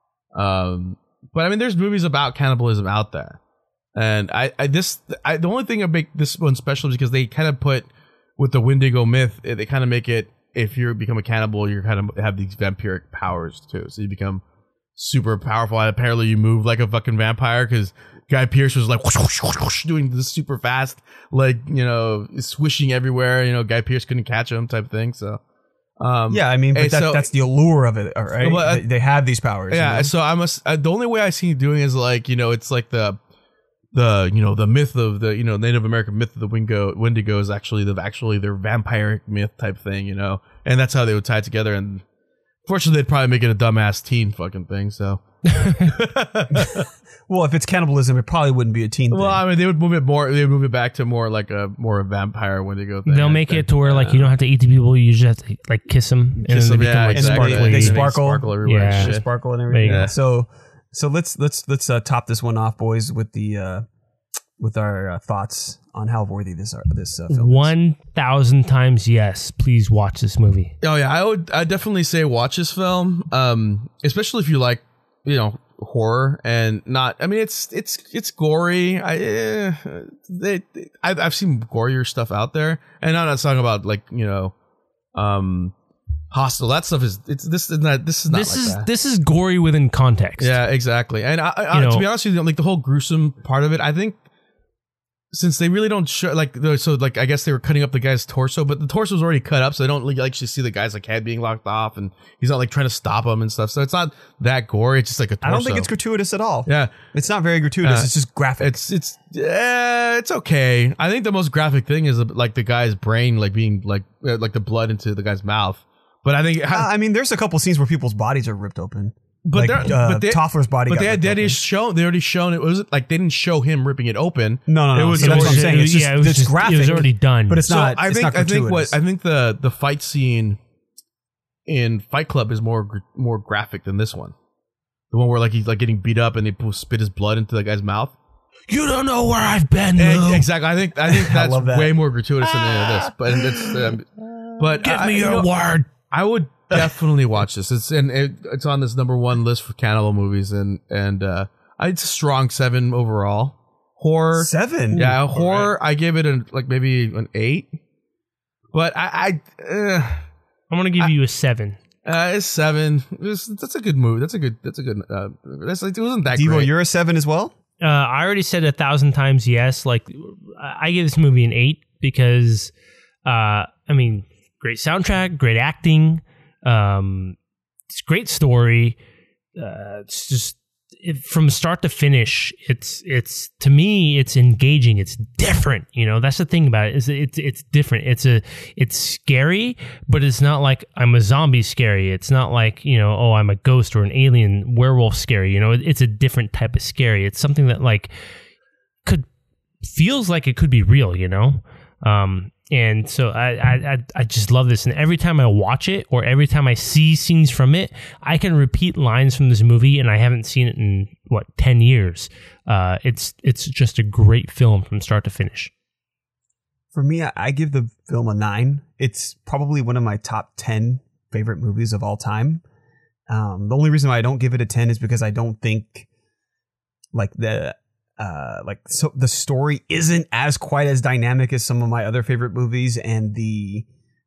Um, but I mean, there's movies about cannibalism out there, and I, I this I, the only thing I make this one special is because they kind of put with the Wendigo myth, they kind of make it if you become a cannibal, you kind of have these vampiric powers too, so you become super powerful. And apparently, you move like a fucking vampire because Guy Pearce was like whoosh, whoosh, whoosh, whoosh, doing this super fast, like you know, swishing everywhere. You know, Guy Pearce couldn't catch him, type thing. So. Um, yeah, I mean, but and that, so- that's the allure of it, all right? Well, uh, they, they have these powers. you Yeah, know? so I must. Uh, the only way I see him doing is like you know, it's like the, the you know the myth of the you know Native American myth of the Wendigo. Wendigo is actually the actually their vampiric myth type thing, you know, and that's how they would tie it together. And fortunately, they'd probably make it a dumbass teen fucking thing. So, Well, if it's cannibalism, it probably wouldn't be a teen well, thing. I mean, they would move it more. They would move it back to more like a more a vampire Wendigo thing. They'll I make think. it to where like you don't have to eat the people, you just have to like kiss them and Kiss then they them, become yeah, like And then exactly. they- sparkly. they And sparkle. sparkle everywhere. Yeah. and The shit. sparkle and There everything. you go. So, so let's let's let's uh, top this one off, boys, with the uh, with our uh, thoughts on how worthy this uh, this uh, film is. One thousand times yes. Please watch this movie. Oh yeah, I would. I definitely say watch this film, um, especially if you like, you know, horror and not. I mean, it's it's it's gory. I eh, they, I've I've seen gorier stuff out there, and I'm not talking about like you know, um, Hostel. That stuff is it's this is not this is not This like is that. this is gory within context. Yeah, exactly. And I, I, You to know- be honest with you, like the whole gruesome part of it, I think since they really don't show like the- so like I guess they were cutting up the guy's torso, but the torso was already cut up, so they don't like actually see the guy's like head being locked off, and he's not like trying to stop him and stuff. So it's not that gory. It's just like a torso. I don't think it's gratuitous at all. yeah. It's not very gratuitous. Uh, it's just graphic. It's it's uh, it's okay. I think the most graphic thing is like the guy's brain like being like uh, like the blood into the guy's mouth. But I think Uh, I mean, there's a couple scenes where people's bodies are ripped open. But like, they're- uh, but they- Toffler's body. but got they had ripped already open. shown they already shown it was like they didn't show him ripping it open. No, no, no. It was So that's what I'm already- saying. It's just, yeah, it was it's just- graphic. It was already done. but it's So not. I it's think not I think what gratuitous. I think the the fight scene in Fight Club is more gr- more graphic than this one. The one where like he's like getting beat up and they pull, spit his blood into the guy's mouth. you don't know where I've been. Eh, Lou. exactly. I think I think that's love that. way more gratuitous than any of this. But and it's um, but Give I, me you your know, word. I would definitely watch this. It's and it, it's on this number one list for cannibal movies, and and uh, it's a strong seven overall. Horror, Seven. yeah, horror. I give it a like maybe an eight, but I, I uh, I'm gonna give you a seven. uh, it's seven. It's, that's a good movie. That's a good. That's a good. Uh, that's like it wasn't that Devo, great. you're a seven as well. Uh, I already said a thousand times yes. Like I I give this movie an eight because, uh, I mean, great soundtrack, great acting, um, it's a great story. Uh, it's just it, from start to finish, it's it's to me, it's engaging. It's different. You know, that's the thing about it. Is it's it's different. It's a it's scary, but it's not like I'm a zombie scary. It's not like, you know, oh, I'm a ghost or an alien werewolf scary. You know, it, it's a different type of scary. It's something that like could feels like it could be real. You know. Um, And so I, I I just love this. And every time I watch it or every time I see scenes from it, I can repeat lines from this movie, and I haven't seen it in, what, ten years. Uh, it's it's just a great film from start to finish. For me, I, I give the film a nine. It's probably one of my top ten favorite movies of all time. Um, the only reason why I don't give it a ten is because I don't think like the... Uh, like so the story isn't as quite as dynamic as some of my other favorite movies, and the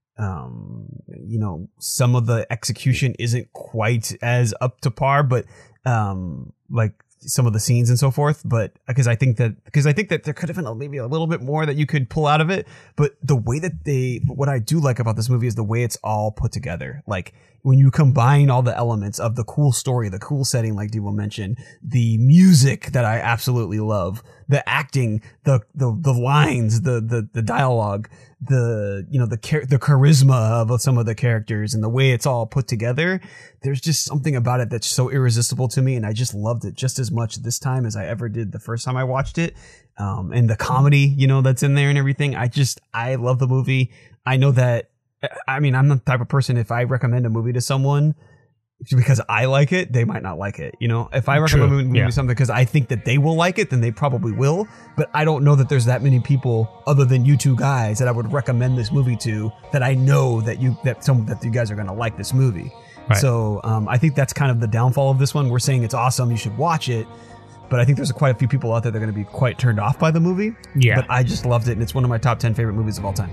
um you know some of the execution isn't quite as up to par, but um like some of the scenes and so forth. But because I think that because I think that there could have been maybe a little bit more that you could pull out of it. But the way that they what I do like about this movie is the way it's all put together. Like when you combine all the elements of the cool story, the cool setting, like Devo mentioned, the music that I absolutely love, the acting, the the the lines, the the the dialogue, the you know the char- the charisma of some of the characters, and the way it's all put together, there's just something about it that's so irresistible to me, and I just loved it just as much this time as I ever did the first time I watched it. Um, and the comedy, you know, that's in there and everything. I just I love the movie. I know that. I mean, I'm the type of person, if I recommend a movie to someone because I like it, they might not like it. You know, if I recommend True. a movie Yeah. to something because I think that they will like it, then they probably will. But I don't know that there's that many people other than you two guys that I would recommend this movie to that I know that you that some that you guys are going to like this movie. Right. So um, I think that's kind of the downfall of this one. We're saying it's awesome, you should watch it. But I think there's quite a few people out there that are going to be quite turned off by the movie. Yeah. But I just loved it, and it's one of my top ten favorite movies of all time.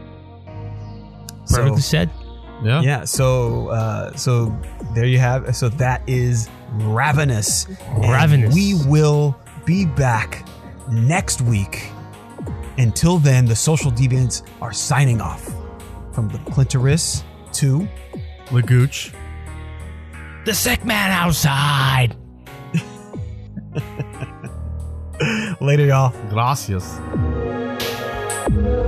Perfectly So- said. Yeah. Yeah, so uh, so there you have. So that is Ravenous. And Ravenous. we will be back next week. Until then, the Social Deviants are signing off from the Clitoris to Lagooch. The sick man outside. later, y'all. Gracias.